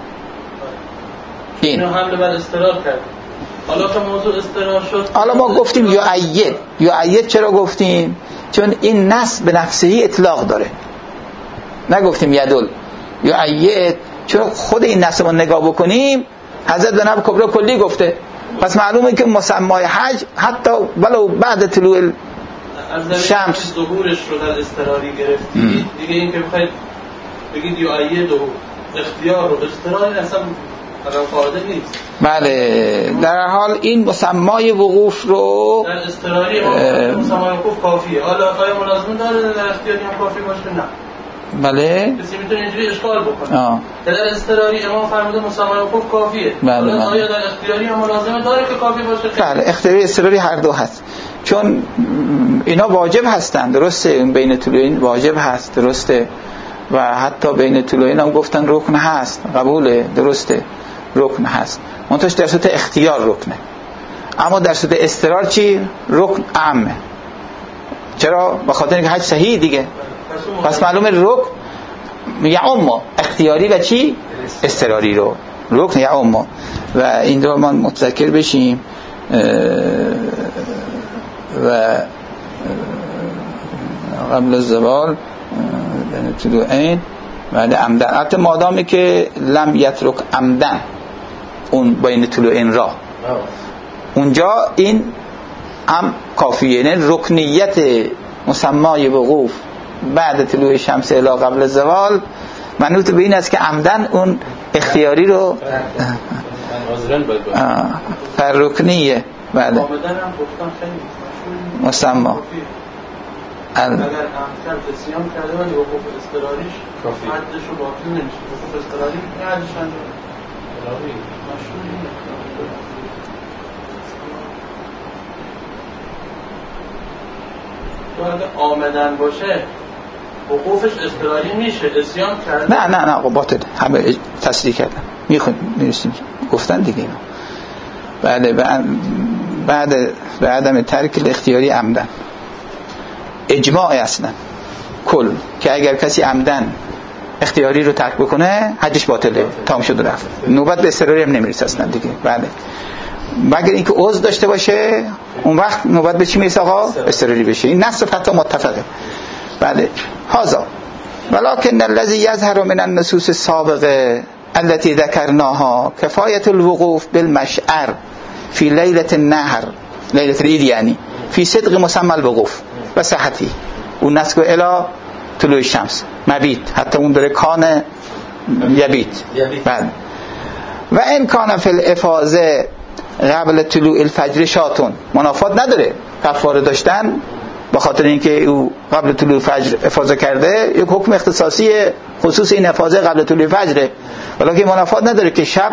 این اینو حمله بر استرار کرد. حالا که موضوع استرار شد، حالا ما گفتیم یا عید یا عید چرا گفتیم؟ چون این نص به نفسهی اطلاق داره، نگفتیم یدل یا عید، چون خود این نص رو نگاه بکنیم حضرت بن کبرا کلی گفته، پس معلومه که مسمای حج حتی ولو بعد طلوع شمس ظهورش رو در استراری گرفتید دیگه. این که بخواید بگید یا عید و اختیار و استراری اصلا قاعده نیست. بله، در حال این مسمای وقوف رو در استراری مسمای وقوف کافیه. حالا آیا ملازم داره در اختیاری هم کافی باشه؟ نه. بله، کسی میتونه اینجوری اشکال بکنه. در استراری امام فرموده مسمای وقوف کافیه. بله بله. آیا در اختیاری هم ملازم داره که کافی باشه؟ بله، اختیاری استراری هر دو هست، چون اینا واجب هستن، درسته؟ بین طلوعین واجب هست، درسته؟ و حتی بین طلوعین هم گفتن رکن هست، قبوله، درسته؟ رکن هست، منتهاش در صورت اختیار رکنه. اما در صورت استرار چی؟ رکن عامه. چرا؟ به خاطر اینکه حج صحیح دیگه. پس معلومه رکن یعم اختیاری و چی؟ استراری رو رکن یعم. و این رو ما متذکر بشیم. و قبل الزوال بین طلوعین بعد عمدن، البته مادامی که لم یترک عمدن اون بین طلوعین را اونجا این هم کافیه. یعنی رکنیت مسمای وقوف بعد طلوع شمس الی قبل الزوال منوط به این است که عمدن اون اختیاری رو پر رکنیه. بله، مسما اگر هم کرد اسیان کرده ولی وقوف استراریش حدش رو باطل نمیشه. وقوف استراری حدش انداری مشهوری تو اگه آمدن باشه وقوفش استراری میشه، اسیان کرده نه نه نه باطل، همه تصریح کردن میخواد میرسیم گفتن دیگه اینا. بله، بعد به عدم ترک الاختیاری عمدن اجماع اصلا کل که اگر کسی عمدن اختیاری رو ترک بکنه حجش باطله، تمام شد و رفت، نوبت به استراری هم نمیرسه اصلا دیگه. بله، مگر اینکه عذر داشته باشه اون وقت نوبت به چی میرسه آقا؟ استراری بشه. این نص فتا متفقه. بله، هذا ولكن الذي يظهر من النصوص السابقه التي ذكرناها كفايه الوقوف بالمشعر في ليله النحر ليله العيد يعني في صدق مسمى الوقوف و صحتی اون نسک الی طلوع شمس مبیت، حتی اون داره کان یبیت. بعد و این کان فی الافاظه قبل طلوع الفجر شاتون منافات نداره. کفاره داشتن به خاطر اینکه او قبل طلوع فجر افاضه کرده یک حکم اختصاصی خصوص این افاضه قبل طلوع فجره، ولی منافات نداره که شب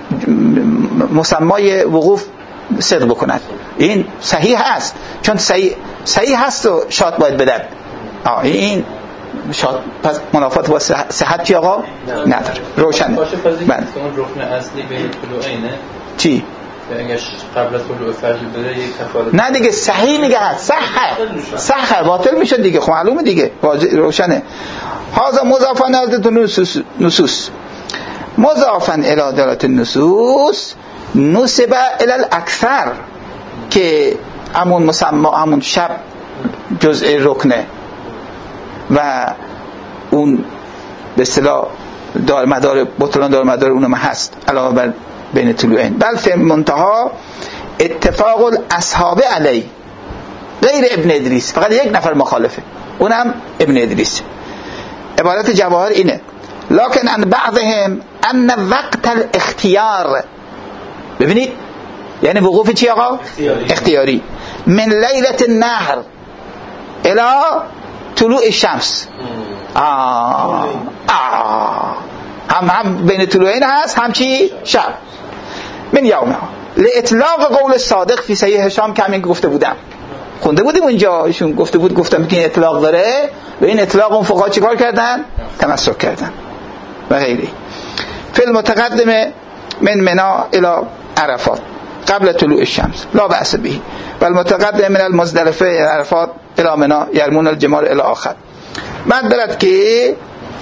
مسمای وقوف صدق بکند. این صحیح هست، چون صحیح صحیح هست و شاد باید بدن. آه این شاد، پس منافات با صحت چی آقا؟ نداره. روشنه. باشه فضیل که اون رکن اصلی به طلوعینه چی؟ اگه قبل از طلوع فجر بده یک کفاره نه دیگه صحیح میگه هست، صحه صحه باطل میشه دیگه. خب معلومه دیگه، روشنه. هذا مضافا الى النصوص نصوص مضافا الى دلالت النصوص نسب الى الاکثر که همون مسما همون شب جزء رکنه و اون به اصطلاح دار مدار بطلان دار مدار اونم هست علاوه بر بین طلوعین. بل فی منتها اتفاق الاصحاب علی غیر ابن ادریس، فقط یک نفر مخالفه، اونم ابن ادریس. عبارت جواهر اینه لکن ان بعضهم ان وقت الاختیار، ببینید یعنی وقوف چی آقا؟ اختیاری, اختیاری. من لیلت النحر الى طلوع الشمس آه. آه. هم هم بین طلوعین هست هم چی؟ شب. من یوم لاطلاق قول الصادق فی صحیح هشام که همین گفته بودم، خونده بودیم اونجا ایشون گفته بود، گفتم که این اطلاق داره. به این اطلاق اون فقها چیکار کردن؟ تمسک کردن و غیره. فی المتقدم من منا الى عرفات قبل طلوع الشمس لا بأس به و المتقدم من المزدلفه عرفات الى منا یرمون الجمار الى آخر. بعد دارد که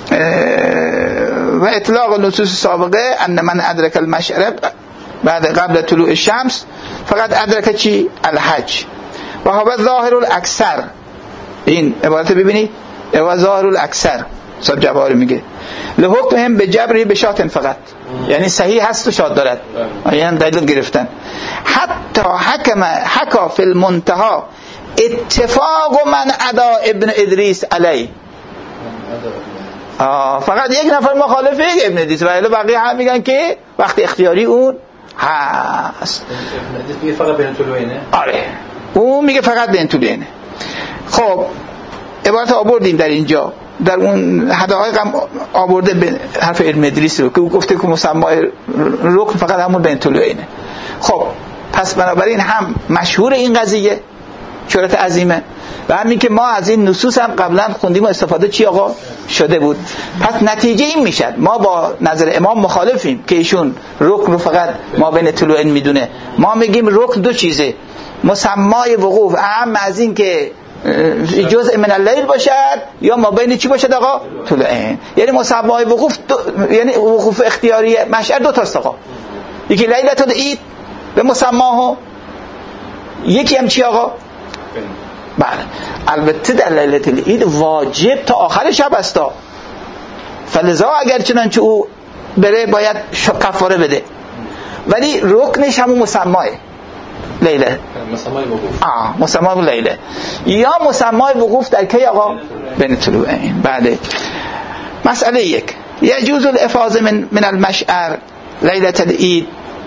و اطلاق نصوص سابقه ان من ادرک المشعر بعد قبل طلوع الشمس فقط ادرک چی؟ الحج و هو ظاهر الاکثر. این عبارت ببینید، و ظاهر الاکثر صاحب جواهر میگه لحکمهم به جبری به شاتن فقط، یعنی صحیح هست و شاد دارد، یعنی دلیل گرفتن. حتی حکم حکا فی المنتها اتفاق من ادا ابن ادریس علی. آه فقط یک نفر مخالفه ابن ادریس و بقیه هم میگن که وقتی اختیاری اون هست. ابن ادریس میگه فقط بین طلوعینه. آره اون میگه فقط بین طلوعینه. خب عبارت آوردیم در اینجا، در اون حدایق هم آورده به حرف ابن ادریس رو که او گفته که مسمای رکن فقط همون بین طلوعینه. خب پس بنابراین هم مشهور این قضیه شهرت عظیمه و همین که ما از این نصوص هم قبلا خوندیم و استفاده چی آقا شده بود. پس نتیجه این میشد ما با نظر امام مخالفیم که ایشون رکن رو فقط ما بین طلوعین میدونه. ما میگیم رکن دو چیزه، مسمای وقوف اهم از این که جزء من اللیل باشد یا ما بین چی باشد آقا؟ طلوعین. یعنی مسمای وقوف دو... یعنی وقوف اختیاری مشعر دو تاست آقا، یکی لیلة العید به مسماه، یکی هم چی آقا؟ بله البته در لیلة العید واجب تا آخر شب است، فلذا اگر چنانچه او بره باید کفاره بده، ولی رکنش همون مسماه لیله، مسمای وقوف. آه مسمای لیله یا مسمای وقوف در کی آقا؟ بین طلوعین. بعد مسئله یک، یجوز الافاضه من من المشعر لیله العید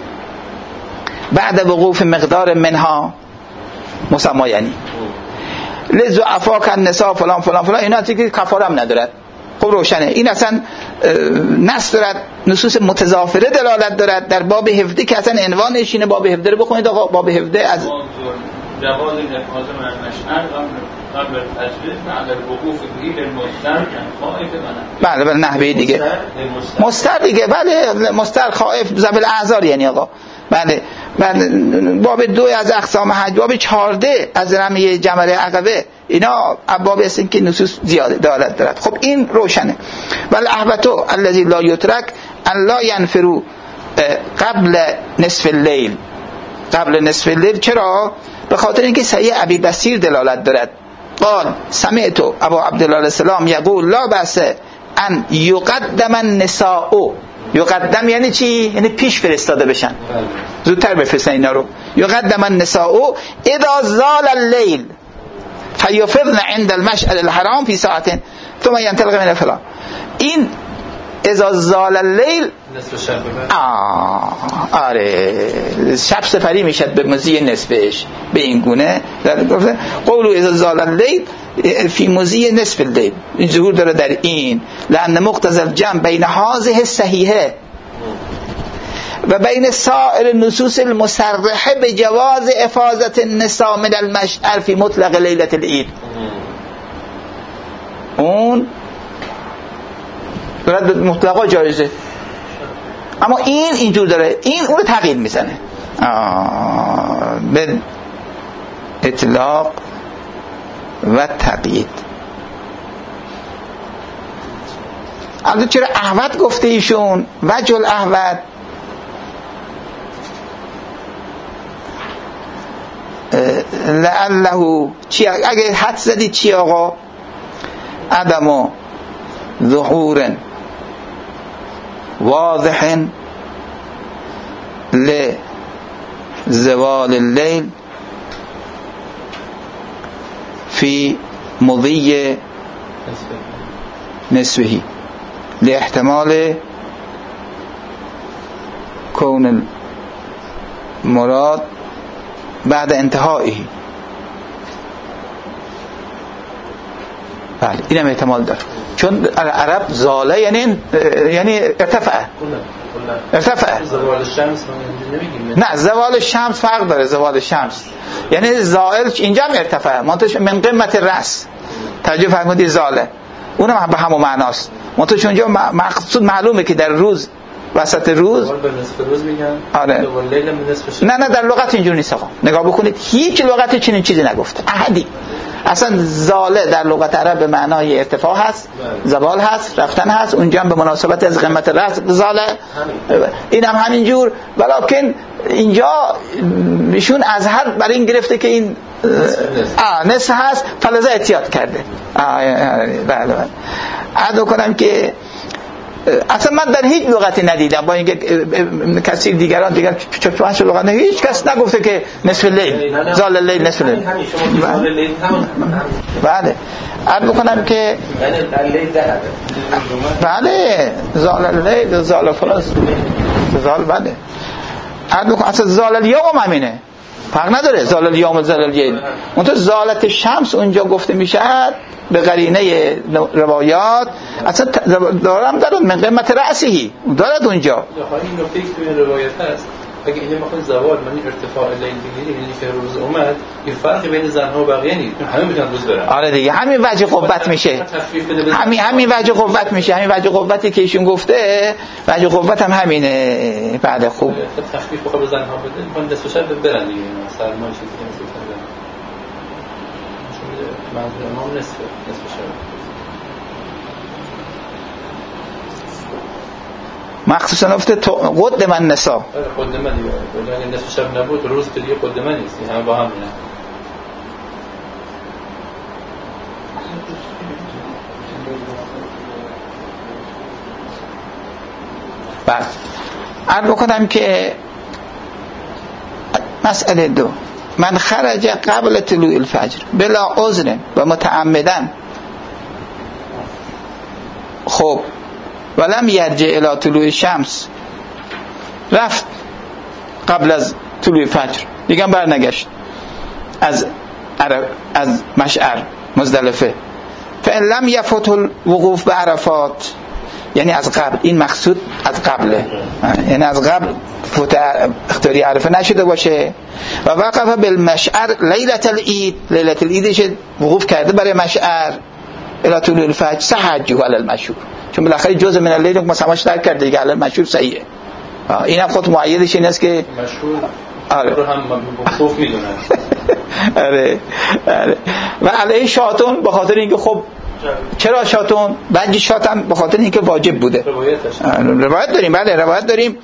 بعد وقوف مقدار منها مسما، یعنی لضعفا کالنساء فلان فلان فلان، اینا که کفاره هم ندارد. خب روشنه این اصلا نص دارد، نصوص متضافره دلالت دارد در باب هفده که اصلا عنوانش اینه. باب هفده رو بخونید آقا، باب هفده از جواز الافاضه من المشعر قبل التجوید بعد الوقوف به المستر خائف من. بله بله نحوه دیگه مستر دیگه، بله مستر خائف ذوی الاعذار یعنی آقا. بله بله باب دو از اقسام حج، باب چهارده از رمی جمره عقبه، اینا ابواب هستن که نصوص زیاده دلالت دارد. خب این روشنه. ولی احبتو الذی لا یترک ان لا ینفروا قبل نصف اللیل. قبل نصف اللیل چرا؟ به خاطر اینکه صحیح ابی بصیر دلالت دارد. قال سمعت ابو عبدالله السلام یقول لا بأس ان یقدم النساء. یقدم یعنی چی؟ یعنی پیش فرستاده بشن، زودتر بفرستن اینا رو. یقدم النساء اذا زال الليل فيفضن عند المشعر الحرام في ساعه ثم ينطلق من فلان. این اذا زال الليل نصف شب. آه آره شب سپری میشد به مضی نصفش. به این گونه در گفته قولوا اذا زال الليل فی مضی نصف اللیل، این ظهور داره در این لأن مقتضى الجمع بین هذه الصحیحه و بین سائر النصوص المصرحه بجواز افاضه النساء من المشعر فی مطلق لیلة العید. اون دارد مطلقا جایزه، اما این اینجور داره، این اون رو تغییر میزنه به اطلاق و تقیید. البته چرا احوت گفته ایشون؟ وجه الاحوت لعله چی؟ اگه حد زدید چی آقا؟ عدم ظهور واضح لزوال اللیل فی مضی نصفه لاحتمال کون المراد بعد انتهائه. بله این هم احتمال داره، چون عرب زاله یعنی یعنی ارتفع ارتفع. زوال الشمس نمیگیم. نه زوال شمس فرق داره. زوال شمس یعنی زائل، اینجا هم ارتفع منتش من قمت رأس. توجه فرمودید زاله اونم به همون معناست. منتها چون اونجا مقصود معلومه که در روز وسط روز به نصف روز میگن آره لیل به نصف شب. نه نه در لغت اینجوری نیست آقا. نگاه بکنید هیچ لغتی چنین چیزی نگفته احدی. اصلا زاله در لغت عرب به معنای ارتفاع هست، زوال هست، رفتن هست، اونجا هم به مناسبت از قیمت رأس زاله، این هم همینجور. ولکن اینجا ایشون از هر برای این گرفته که این آه نصف هست فلزا احتیاط کرده. بله بله عرض کنم که اصلا من در هیچ لغتی ندیدم با اینکه کسی دیگران دیگر چه پنج لغت هیچ کس نگفته که نصف لیل زال لیل نصف لیل. بله عرض کنم که بله زال لیل زال فلس زال بله عرض کنم اصلا زال الیوم همینه فرق نداره زال الیوم زال الیل. اون تو زالت شمس اونجا گفته میشه به قرینه روایات اصلا دارم دارد من قیمت رأسیه دارد اونجا. این نکته که توی روایت هست اگه اینجا بخواد زوال من ارتفاع لیل بگیری یعنی که روز اومد یه فرقی بین زنها و بقیه نیست همه میتونن روز برن. آره دیگه همین وجه قوت میشه همین همین وجه قوت میشه همین وجه قوتی که ایشون گفته وجه قوت هم همینه. بعد خوب تخفیف بخواد به زنها بده من دست شب برن دیگه سرمان چیزی که منظور امام نصف نصف شب مخصوصا افته قدم النساء قدم دیگه ولی نصف شب نبود روز که دیگه قدم نیست همه با هم میرن. بعد عرض بکنم که مسئله دو من خرج قبل طلوع الفجر بلا عذر و متعمدن خب ولم یرجع الی طلوع الشمس رفت قبل از طلوع فجر دیگه بر نگشت از از مشعر مزدلفه فان لم یفت الوقوف به عرفات یعنی از قبل این مقصود از قبله یعنی از قبل فوت اختیاری عرفه نشده باشه و وقف بالمشعر لیلة العید لیلة العیدش وقوف کرده برای مشعر الی طلوع الفجر صحجه علی المشهور چون بالاخره جزء من اللیل مسماش در کرده دیگه علی المشهور صحیحه. این هم خود معیدش این است که مشهور آره رو هم وقوف میدونن. آره آره و علیه شاتون به خاطر اینکه خب چرا شاتون بعضی شات هم به خاطر اینکه واجب بوده روایت داریم. بله روایت داریم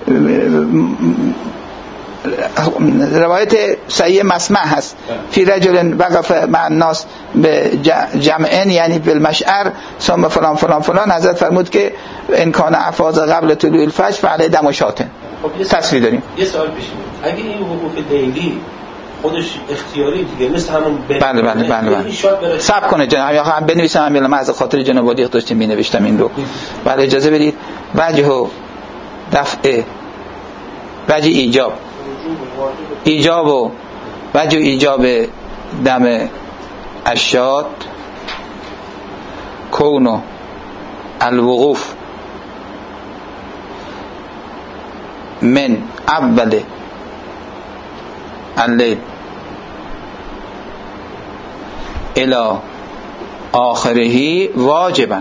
روایت صحیح مسمع هست فی رجل وقف مع الناس به جمعن یعنی بالمشعر ثم فلان فلان فلان حضرت فرمود که ان کان افاض قبل طلوع الفجر فعلی دم شاتن. تصریح داریم. یه سوال پیش میاد اگه این وقوف لیلی خودش اختیاری دیگه مثل همون بله بله بله بله صبر کنه جناب یا هم بنویسم همین من از خاطر جناب وادی داشتم می نوشتم این رو. بله اجازه بدید وجه و دفع وجه ایجاب ایجاب و وجه ایجاب دم الشات کون الوقوف من اول اللیل الى آخره واجبا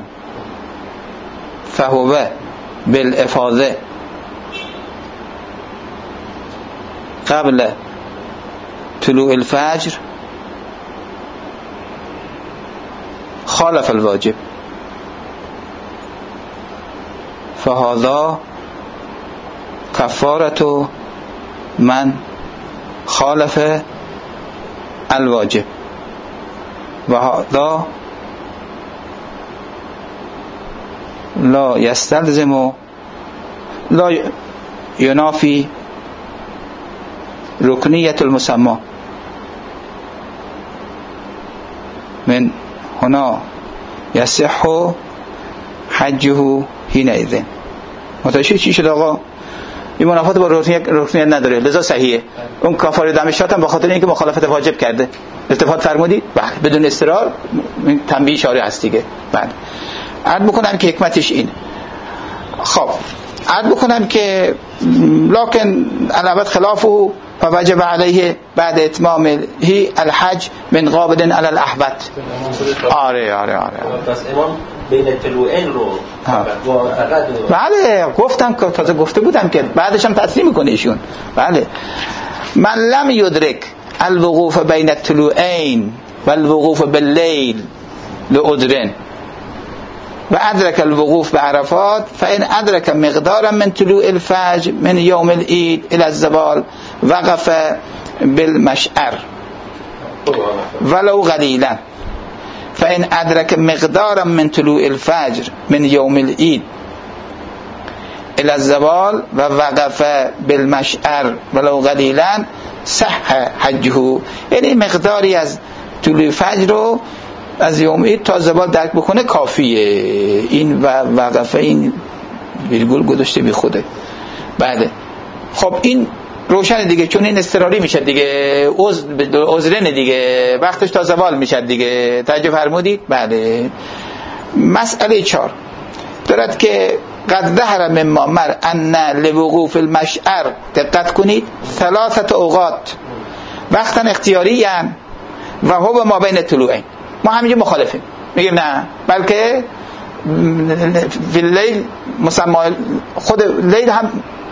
فهو بالافاضه قبل طلوع الفجر خالف الواجب فهذا کفارة من خالف الواجب و هذا لا يستلزم لا ينافي رکنیت المسمى من هنا يصح حجه حينئذ. متوجه چی شد آقا؟ این منافات با رکنیت رکنیت نداره لذا صحیحه. اون کفاره دم شات هم به خاطر اینکه مخالفت واجب کرده التفات فرمودید بله بدون استرار تنبیه اشاره هست دیگه. بعد عرض بکنم که حکمتش این خب عرض بکنم که لکن علامت خلاف و فوجب علیه بعد اتمام هی الحج من قابل علی الاحبط. آره آره آره پس امام بین طلوعین رو فقط بله گفتم که تازه گفته بودم که بعدش هم تسلیم میکنه ایشون. بله من لم یدرک الوقوف بین الطلوعین والوقوف باللیل لعذر و ادرک الوقوف بعرفات فإن ادرک مقدارا من طلوع الفجر من یوم العید الى الزوال وقف بالمشعر ولو قلیلا فإن ادرک مقدارا من طلوع الفجر من یوم العید الى الزوال و وقف بالمشعر ولو قلیلا صح حجه. یعنی مقداری از طلوع فجر رو از یوم عید تا زوال درک بکنه کافیه. این و وقفه این ویرگول گذاشته بی خوده. بله خب این روشن دیگه، چون این اضطراری میشه دیگه، عذرنه دیگه، وقتش تا زوال میشه دیگه. توجه فرمودید؟ بله. مسئله چهار دارد که قد ظهر مما مر ان لوقوف المشعر، دقت کنید، ثلاثه اوقات وقتا اختیاری ان و هو ما بین طلوعین. ما همینجا مخالفیم، میگیم نه، بلکه فی اللیل مسمى خود لیل هم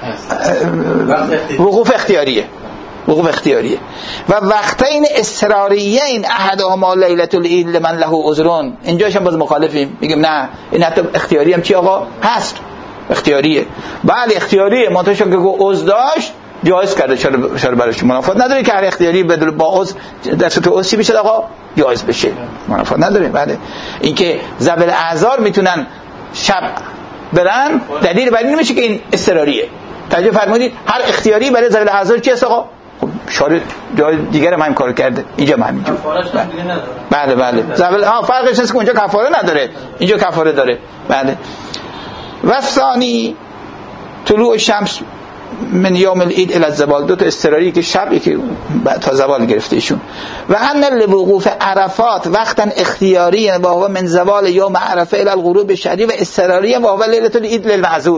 وقوف اختیاریه، وقوف اختیاریه و وقتین اضطراریین احدهما لیلة العید لمن له عذر. اینجاش هم باز مخالفیم، میگیم نه این حتی اختیاری هم چی آقا هست، اختیاریه. بله اختیاریه، منتها که عذر داشت جایز کرده، چرا چرا برایش منافات نداره که هر اختیاری بدل با عذر در صورت عذر بشه آقا جایز بشه، منافات نداره. بله اینکه ذوی الاعذار میتونن شب برن دلیل بر این نمیشه که این اضطراریه. توجه فرمودید؟ هر اختیاری برای ذوی الاعذار چی هست آقا؟ خب شارع جای دیگه هم همین کارو کرده، اینجا هم همینجور. بله بله ذوی ها فرقش هست که اونجا کفاره نداره، اینجا کفاره داره. بله. و ثانی طلوع شمس من یوم العید الی الزوال، دو تا اضطراری که شب یکی تا زوال گرفته ایشون. و ان لوقوف عرفات وقتا اختیاری و هو من زوال یوم عرفه الی الغروب شدید و اضطراری و هو لیله العید للمعذور.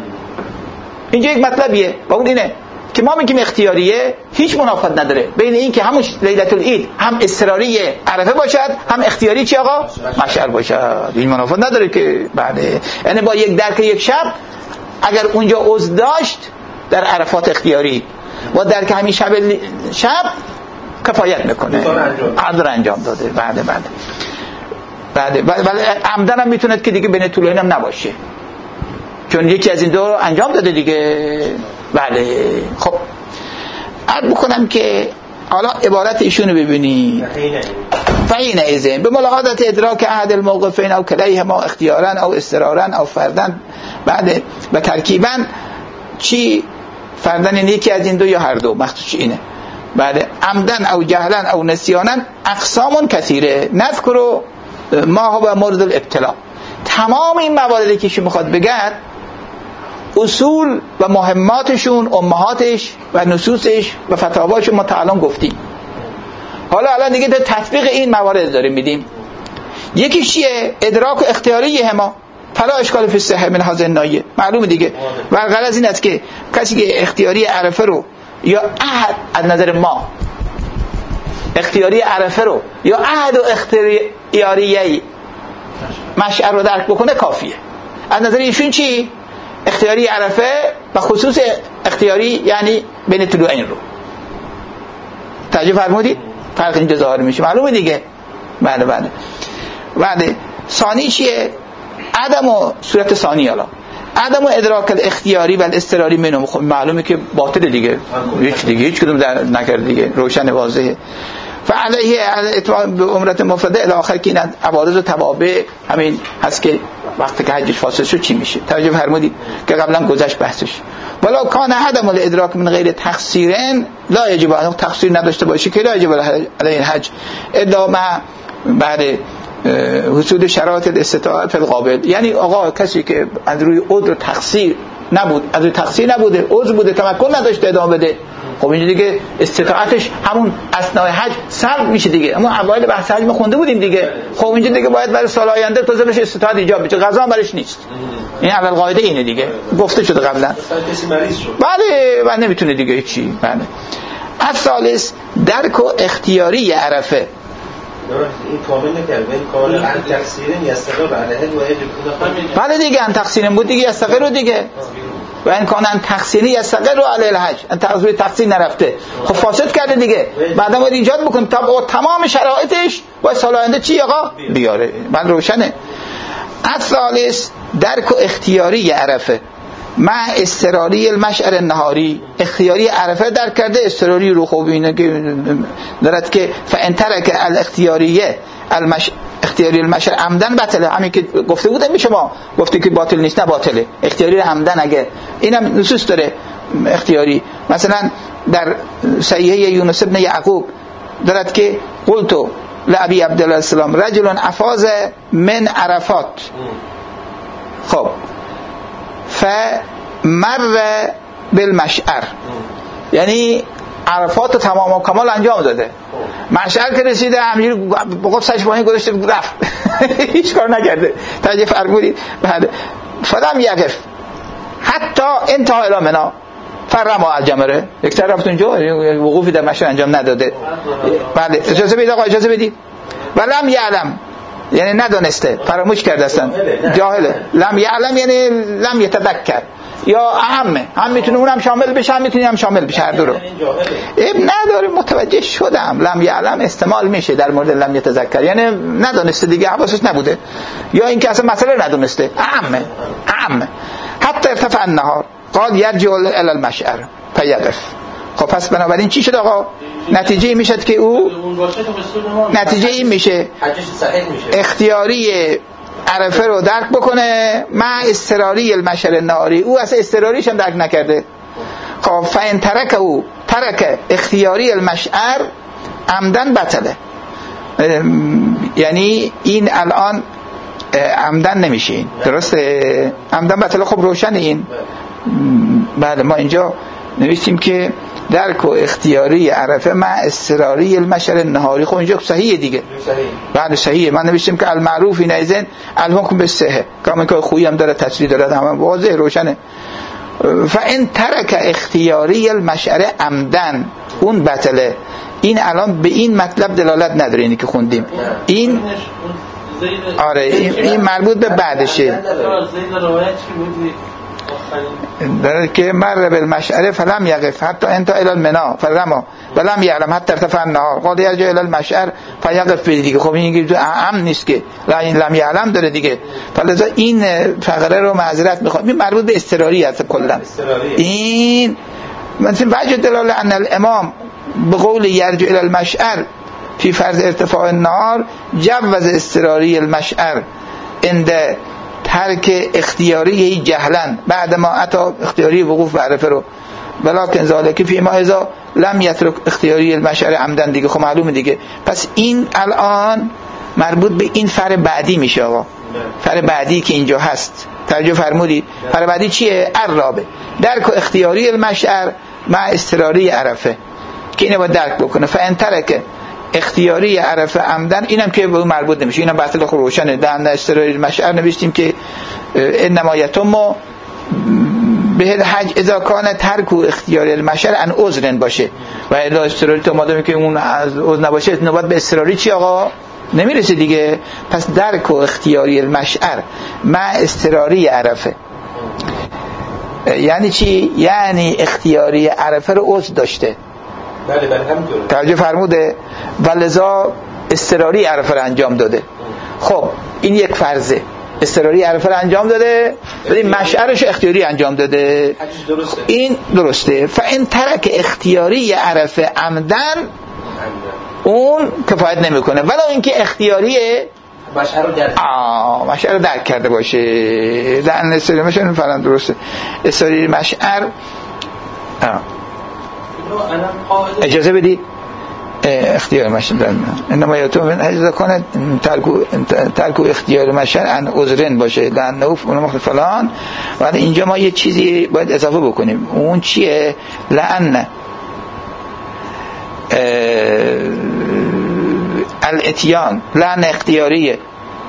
اینجا یک مطلبیه با اون اینه که ما میگیم اختیاریه هیچ منافات نداره بین این که همون لیله العید هم اضطراری عرفه باشد هم اختیاری چی آقا مشعر باشد، این منافات نداره که بله. یعنی با یک درک یک شب اگر اونجا عذر داشت در عرفات اختیاری و در که همین شب شب کفایت میکنه، عذر انجام داده. بله بله بله بله عمدن هم میتونه که دیگه بین طلوعین هم نباشه، چون یکی از این دو رو انجام داده دیگه. بله خب عرض بکنم که حالا عبارت ایشونو ببینید. فعین ایزن به ملاحظت ادراک احد الموقفین او کلیهما اختیارا او اضطرارا او فردن. بعد و ترکیبا چی فردن این یکی از این دو یا هر دو، مخصوص اینه. بعد عمدن او جهلن او نسیانن اقسام کثیره نذکر ما هو مورد الابتلاء. تمام این مواردی که شما میخواد بگید اصول و مهماتشون، امهاتش و نصوصش و فتاواش ما تا الان گفتیم. حالا الان دیگه تطبیق این موارد داریم میدیم. یکیش چیه؟ ادراک و اختیاری هما فلا اشکال فی الصحه من هذه النایه، معلومه دیگه. و غرض این است که کسی که اختیاری عرفه رو یا عهد از نظر ما اختیاری عرفه رو یا عهد و اختیاریه مشعر رو درک بکنه کافیه. از نظر ایشون چی؟ اختیاری عرفه و خصوص اختیاری یعنی بین طلوعین رو. توجه فرمودید؟ فرق اینجا ظاهر میشه، معلومه دیگه. بله بله. بعد ثانی چیه؟ عدم و صورت ثانی حالا عدم و ادراک الاختیاری و الاضطراری منو، خب معلومه که باطل دیگه، هیچ دیگه هیچ کدوم در نکرد دیگه، روشن واضحه. فعلیه اتمام به عمرت مفرده الی آخر که این عوارض و توابع همین هست که وقتی که حجش فاسد شد چی میشه. توجه فرمودید که قبلا گذشت بحثش. ولا کان عدم الادراک من غیر تقصیرن لا یجب ان تقصیر نداشته باشه که لا یجب علی الحج الا ما بعد حصول شرایط الاستطاعت فی القابل. یعنی آقا کسی که از روی عذر تقصیر نبود، از روی تقصیر نبوده، عذر بوده، تمکن نداشته ادامه بده، خب اینجا دیگه استطاعتش همون اثناء حج سلب میشه دیگه. اما اوایل بحث حج ما خونده بودیم دیگه. خب اینجا دیگه باید برای سال آینده تازه بشه استطاعت ایجاب بشه، قضا برش نیست. این اول قاعده اینه دیگه، گفته شده قبلا. بله و نمیتونه دیگه چی. بله الثالث درک و اختیاری عرفه. این کامل نکرد این کامل عن تقصیرین یستقر علیه و یجب. بله دیگه ان تقصیرین بود دیگه یستقر رو دیگه و این کان ان تقصیری یستقر رو علیه الحج ان تقصیر تقصیر نرفته خب فاسد کرده دیگه بعدا باید ایجاد بکن تا با تمام شرایطش با سال آینده چی آقا بیاره. من روشنه. الثالث درک و اختیاری عرفه مع استراری المشعر النهاری. اختیاری عرفه درک کرده استراری رو خوب اینه که دارد که فان ترک الاختیاریه المش اختیاری المشعر عمدن بطله. همین که گفته بودم به شما گفته که باطل نیست نه باطله اختیاری عمدن. اگه اینم نصوص داره اختیاری مثلا در صحیحه یونس ابن یعقوب دارد که قلتو لابی عبدالله السلام رجل افاض من عرفات خب فمر بالمشعر یعنی عرفات تمام و کمال انجام داده مشعر که رسیده همینجوری بقول سرش باهی گذاشته رفت هیچ کار نکرده. توجه فرمودید؟ بله. فلم یقف حتی انتها الی منی فرما الجمره یک طرف اونجا وقوفی در مشعر انجام نداده. بله اجازه بدید آقا اجازه بدید. ولم یعلم یعنی ندانسته فراموش کرده اصلا جاهله. لم یعلم یعنی لم یتذکر یا اهمه هم میتونه اونم شامل بشه هم میتونه هم شامل بشه هر دو رو اب نداره. متوجه شدم لم یعلم استعمال میشه در مورد لم یتذکر یعنی ندانسته دیگه حواسش نبوده یا اینکه اصلا مسئله ندونسته اهمه اهمه. حتی ارتفع النهار قال یرجع الی المشعر فیقف. خب پس بنابراین چی شد آقا؟ نتیجه این میشد که او نتیجه این میشه اختیاری عرفه رو درک بکنه مع استراری المشعر النهاری. او اصلا استراریش هم درک نکرده. خب فان ترک او ترک اختیاری المشعر عمدن بطله. یعنی این الان عمدن نمیشه این درسته عمدن بطله. خب روشن این بله ما اینجا نوشتیم که درک و اختیاری عرفه مع استراری المشعر النهاری. خب اینجا صحیحه دیگه بله صحیحه. من نوشتم که المعروف این ایزن الحکم بالصحه کامل که خویی هم داره تصریح داره همه واضح روشنه. فان ترک اختیاری المشعر عمدن اون بطله. این الان به این مطلب دلالت نداره اینی که خوندیم این آره این, این مربوط به بعدشه داره که مر بالمشعر فلم یقف حتی انتهى الى المنى فرما ولم یعلم حتی ارتفع النهار قال یرجع الى المشعر فیقف دیگه. خب این که اهم نیست که لا این لم یعلم داره دیگه. فلذا این فقره رو معذرت میخوام این مربوط به استراری است کلا. این مثلا وجه دلاله ان الامام بقول یرجع الى المشعر فی فرض ارتفاع النهار جوز استراری المشعر عند ترک اختیاری جهلن بعد ما اتا اختیاری وقوف به عرفه رو ولکن ذالک فی ما اذا لم یترک اختیاری المشعر عمدن دیگه. خب معلومه دیگه. پس این الان مربوط به این فر بعدی میشه آقا. فر بعدی که اینجا هست توجه فرمودید. فر بعدی چیه؟ الرابع درک و اختیاری المشعر مع استراری عرفه که اینو باید درک بکنه. فان ترک اختیاری عرفه عمدن اینم که به اون مربوط نمیشه. اینم بحث خود روشنه. در استراری المشعر نوشتیم که انما یتم به الحج اذا کان ترک اختیاری المشعر ان عذر باشه و الا استراری تو مادامی که اون از عذر نباشه نوبت به استراری چی آقا نمیرسه دیگه. پس درک و اختیاری المشعر مع استراری عرفه یعنی چی؟ یعنی اختیاری عرفه رو عذر داشته. بله بله همینطوره. توجه فرموده ولذا استراری عرفه رو انجام داده. خب این یک فرضه استراری عرفه رو انجام داده ولی مشعرش اختیاری انجام داده. درسته. این درسته. فان ترک اختیاری عرفه عمدن اون کفایت نمیکنه ولو اینکه اختیاری مشعر رو درک آه مشعر رو درک کرده باشه. در استراری مشعر فعلا درسته. استراری مشعر آه. اجازه بدید اختیار مشعر انما یتم اجازه کنه ترک اختیار مشعر ان عذرن باشه لانه اون فلان. ولی اینجا ما یه چیزی باید اضافه بکنیم. اون چیه؟ لان الاتیان لان اختیاریه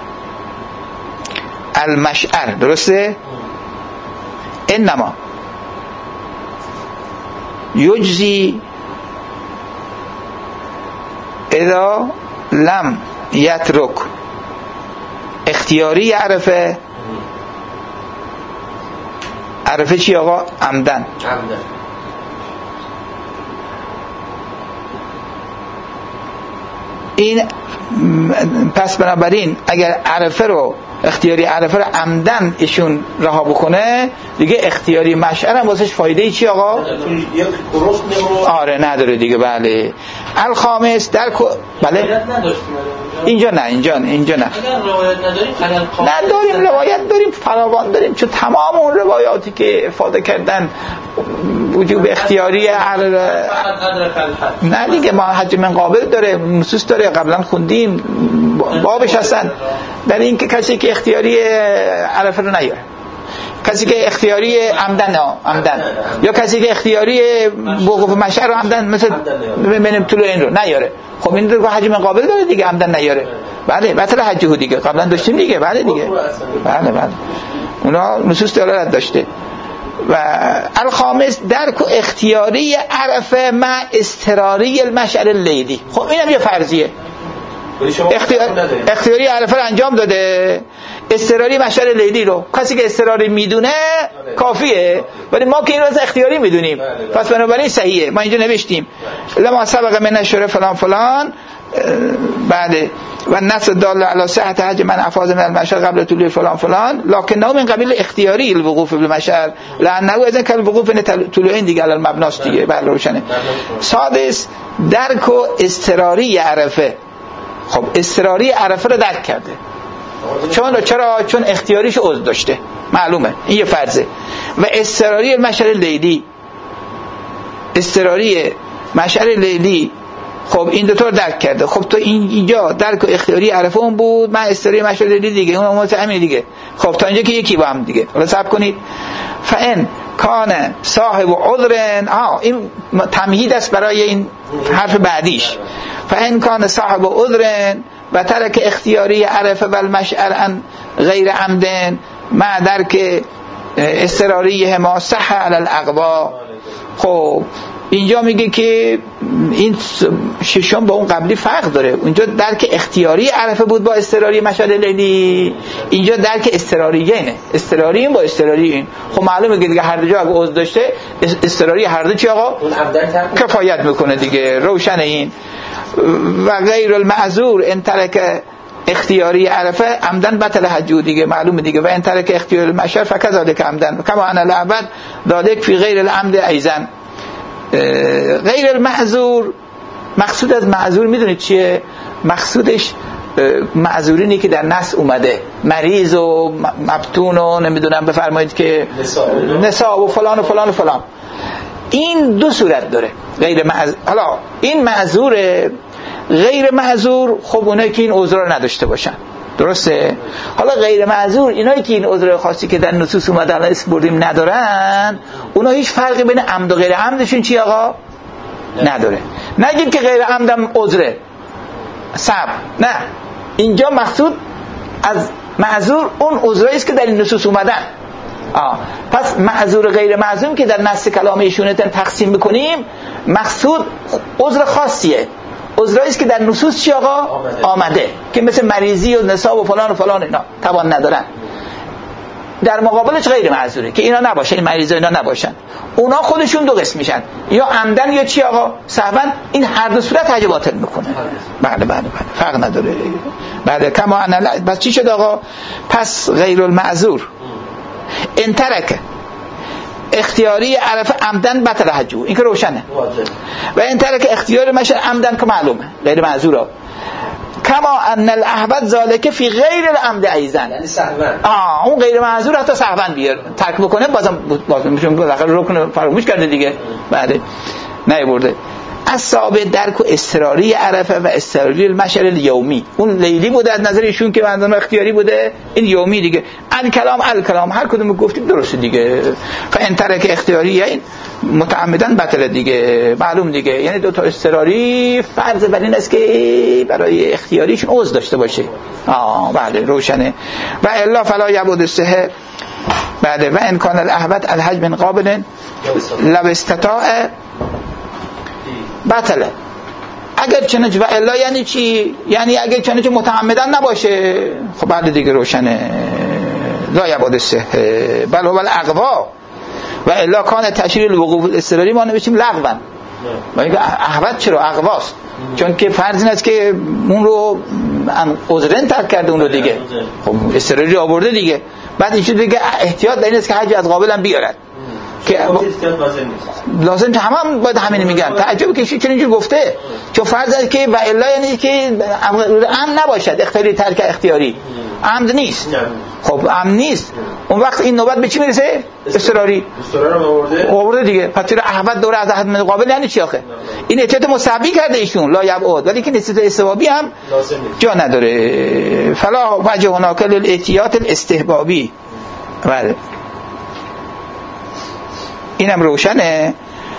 المشعر درسته؟ انما یجزی اذا لم یترک اختیاری عرفه. عرفه چی آقا؟ عمدن. عمدن. این پس بنابراین اگر عرفه رو اختیاری عرفه رو عمدن ایشون رها بکنه دیگه اختیاری مشعر هم واسش فایده ای چی آقا؟ آره نداره دیگه. بله. الخامس در کو... بله اینجا نه اینجا نه اینجا نه اگر روایت نداریم نداریم روایت داریم فراوان داریم، چون تمام اون روایاتی که افاده کردن وجوب اختیاری عرفه نه دیگه. ما حج من قابل داره، نصوص داره، قبلا خوندیم بابش هستن در این که کسی که اختیاری عرفه رو نیاره، کسی که اختیاری عمدن عمدن یا کسی که اختیاری وقوف مشعر رو عمدن مثل ببینیم طلوع این رو نیاره، خب این رو حج من قابل داره دیگه، عمدن نیاره. بله بطل حجه دیگه، قبلا داشتیم دیگه. بله دیگه. بله بله اونا نصوص دلالت داشته. و الخامس درک اختیاری عرفه مع اضطراری المشعر اللیلی. خب اینم یه فرضیه. اختیار... اختیاری عرفه رو انجام داده، اضطراری مشعر لیلی رو کسی که اضطراری میدونه کافیه، ولی ما که این رو اختیاری میدونیم پس بنابراین صحیحه. ما اینجا نوشتیم لما سبق من نشره فلان فلان بعد و نص دال علی صحت حج من افاض من المشعر قبل طلوع فلان فلان لکنه من قبیل اختیاری الوقوف بالمشعر لانه اذن کل وقوف طلوعین دیگه علی المبناست دیگه. بله روشنه. سادس درک و اضطراری عرفه. خب اضطراری عرفه رو درک کرده. چون چرا؟ چون اختیاریش عذر داشته، معلومه این یه فرضه. و اضطراری مشعر لیلی، اضطراری مشعر لیلی خب این دو تا رو درک کرده. خب تو اینجا درک و اختیاری عرفه اون بود، من اضطراری مشعر لیلی دیگه، اون همون همین دیگه. خب تا اینجا که یکی با هم دیگه. حالا صبر کنید. فان کان صاحب عذر، آه این تمهید است برای این حرف بعدیش. فان کان صاحب عذر و ترک اختیاری عرفه و المشعر ان غیر عمدن مع درک اضطراریه ما صح علی الاقوا. خب اینجا میگه که این ششم با اون قبلی فرق داره. اونجا درک اختیاری عرفه بود با اضطراری مشعر لیلی، اینجا درک اضطراریه نه، اضطراری این با اضطراری این. خب معلومه که دیگه هر دو جا اگه عذر داشته اضطراری هر دو چی آقا کفایت میکنه دیگه. روشن این. و غیر المعذور ان ترک اختیاری عرفه عمدن بطل حجو دیگه، معلومه دیگه. و ان ترک اختیاری المشعر فکذالک عمدن کما ان العبد ذلك فی غیر العمد ایضا. غیر المعذور، مقصود از معذور میدونید چیه؟ مقصودش معذورینی که در نص اومده، مریض و مبتون و نمیدونم بفرمایید که نساء و فلان و فلان و فلان. این دو صورت داره غیر معذور. حالا این معذوره، غیر معذور خب اونایی که این عذر رو نداشته باشن، درسته؟ حالا غیر معذور اینایی که این عذر خاصی که در نصوص اومده الان اسم بردیم ندارن، اونا هیچ فرقی بین عمد و غیر عمدشون چی آقا؟ نداره. نگیم که غیر عمدم عذره، صبر، نه، اینجا مقصود از معذور اون عذرایی است که در این نصوص اومدن. آه. پس معذور غیر معذور که در نص کلام ایشون تقسیم بکنیم، مقصود عذر خاصیه، عذرایی است که در نصوص چی آقا آمده. آمده که مثل مریضی و نساء و فلان و فلان اینا توان ندارن. در مقابلش غیر معذوره که اینا نباشه، این مریضا اینا نباشن. اونا خودشون دو قسم میشن، یا عمدن یا چی آقا سهوا. این هر دو صورت حج باطل میکنه. بله بله بله فرق نداره. بله کما ان بس چی شد آقا؟ پس غیر المعذور ان ترک اختیاری عرفه عمدن بطل حجو، این که روشنه. و این ترک اختیار مشعر عمدن که معلومه غیر معذورا. کما ان الاحبط ذالک فی غیر العمد ایضا، یعنی سهوا. آه اون غیر معذور حتی سهوا بیار ترک بکنه بازم بازم میشون بالاخره رکن فراموش کرده دیگه. بعد نه برده. اصحاب درک و اضطراری عرفه و اضطراری المشعر الیومی، اون لیلی بوده از نظر ایشون که اندام اختیاری بوده، این یومی دیگه. ال کلام ال کلام هر کدوم گفتیم درسته دیگه. فان ترک اختیاری این متعمدن بطل دیگه، معلوم دیگه. یعنی دو تا اضطراری فرض بر این است که برای اختیاریشون عذر داشته باشه. آه بله روشنه. و الا فلا یبود الصحه. بعد و ان کان الاحبط الحج من قابل لو استطاع بطله. اگر چنانچه و الا یعنی چی؟ یعنی اگر چنانچه متعمدن نباشه خب بعد دیگه روشنه لا یبعد الصحه بل هو الاقوا و الا کان تشریع الوقوف الاضطراری ما نوشتیم لغوا. و اینکه احوت چرا اقواست؟ چون که فرض این است که اون رو عذرن ترک کرده اون رو دیگه خب اضطراری آورده دیگه. بعد این شد دیگه احتیاط در این است که حج از قابل هم بیارد که لازم که همه هم باید همین میگن. تعجب کشی چون اینجور گفته چون فرض است که و الا یعنی که عمد نباشد اختیاری ترک اختیاری عمد نیست. خب عمد نیست اون وقت این نوبت به چی میرسه؟ اضطراری اضطرار آورده آورده دیگه. پس چرا احوت دوره از احد مقابل یعنی چی آخه؟ این احتیاط مستحبی کرده ایشون لا یبعد ولی که نسبت استحبابی هم جا نداره. فلا وجه هناک للاحتیاط الاستحبابی. بله اینم روشنه.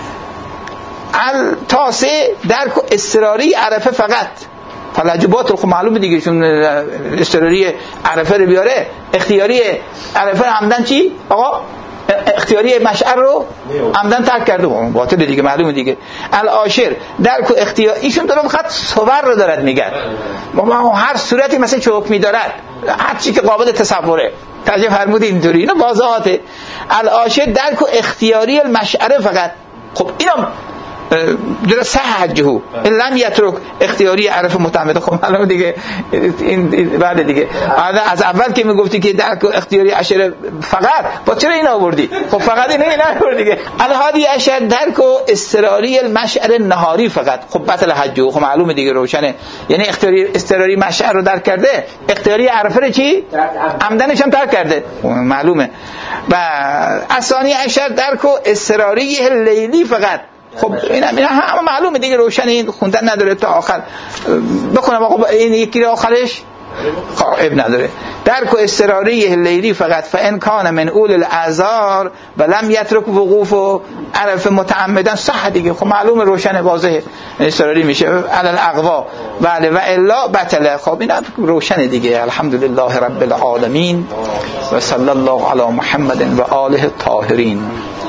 التاسه درک اضطراری عرفه فقط فلجبات خب معلومه دیگه چون اضطراری عرفه رو بیاره اختیاری عرفه عمدن چی؟ آقا اختیاری مشعر رو عمدن ترک کرده باطل دیگه معلومه دیگه. العاشر درک اختیار ایشون داره خط صور رو دارد میگن ما هر صورتی مثلا چه حکمی دارد هر چی که قابل تصوره ترجمه فرمود اینطوری اینا واضحاته. العاشر درک اختیاری المشعر فقط خب اینا جرا صح حجه لم یترک اختیاری عرف متعمد. خب معلومه دیگه این بعد دیگه از اول که میگفتی که درک اختیاری عشر فقط با چرا این آوردی؟ خب فقط این نه آورد دیگه. الهادی عشر درک اضطراری المشعر نهاری فقط خب بطل حجه. خب معلومه دیگه روشنه یعنی اختیاری اضطراری مشعر رو درک کرده اختیاری عرفه رو چی؟ عمدنش هم ترک کرده معلومه. و الثانی عشر درک اضطراری لیلی فقط خب اینا اینا همه معلومه دیگه روشن این خوندن نداره تا آخر بخونم آقا این یکی آخرش اب نداره. درک اضطراری لیلی فقط فان کان من اول الاعذار و لم یترک وقوف و عرف متعمدا صح دیگه. خب معلومه روشن واضحه اضطراری میشه علی الاقوا بله و الا بطل. خب اینا روشن دیگه. الحمدلله رب العالمین و صلی الله علی محمد و آله الطاهرین.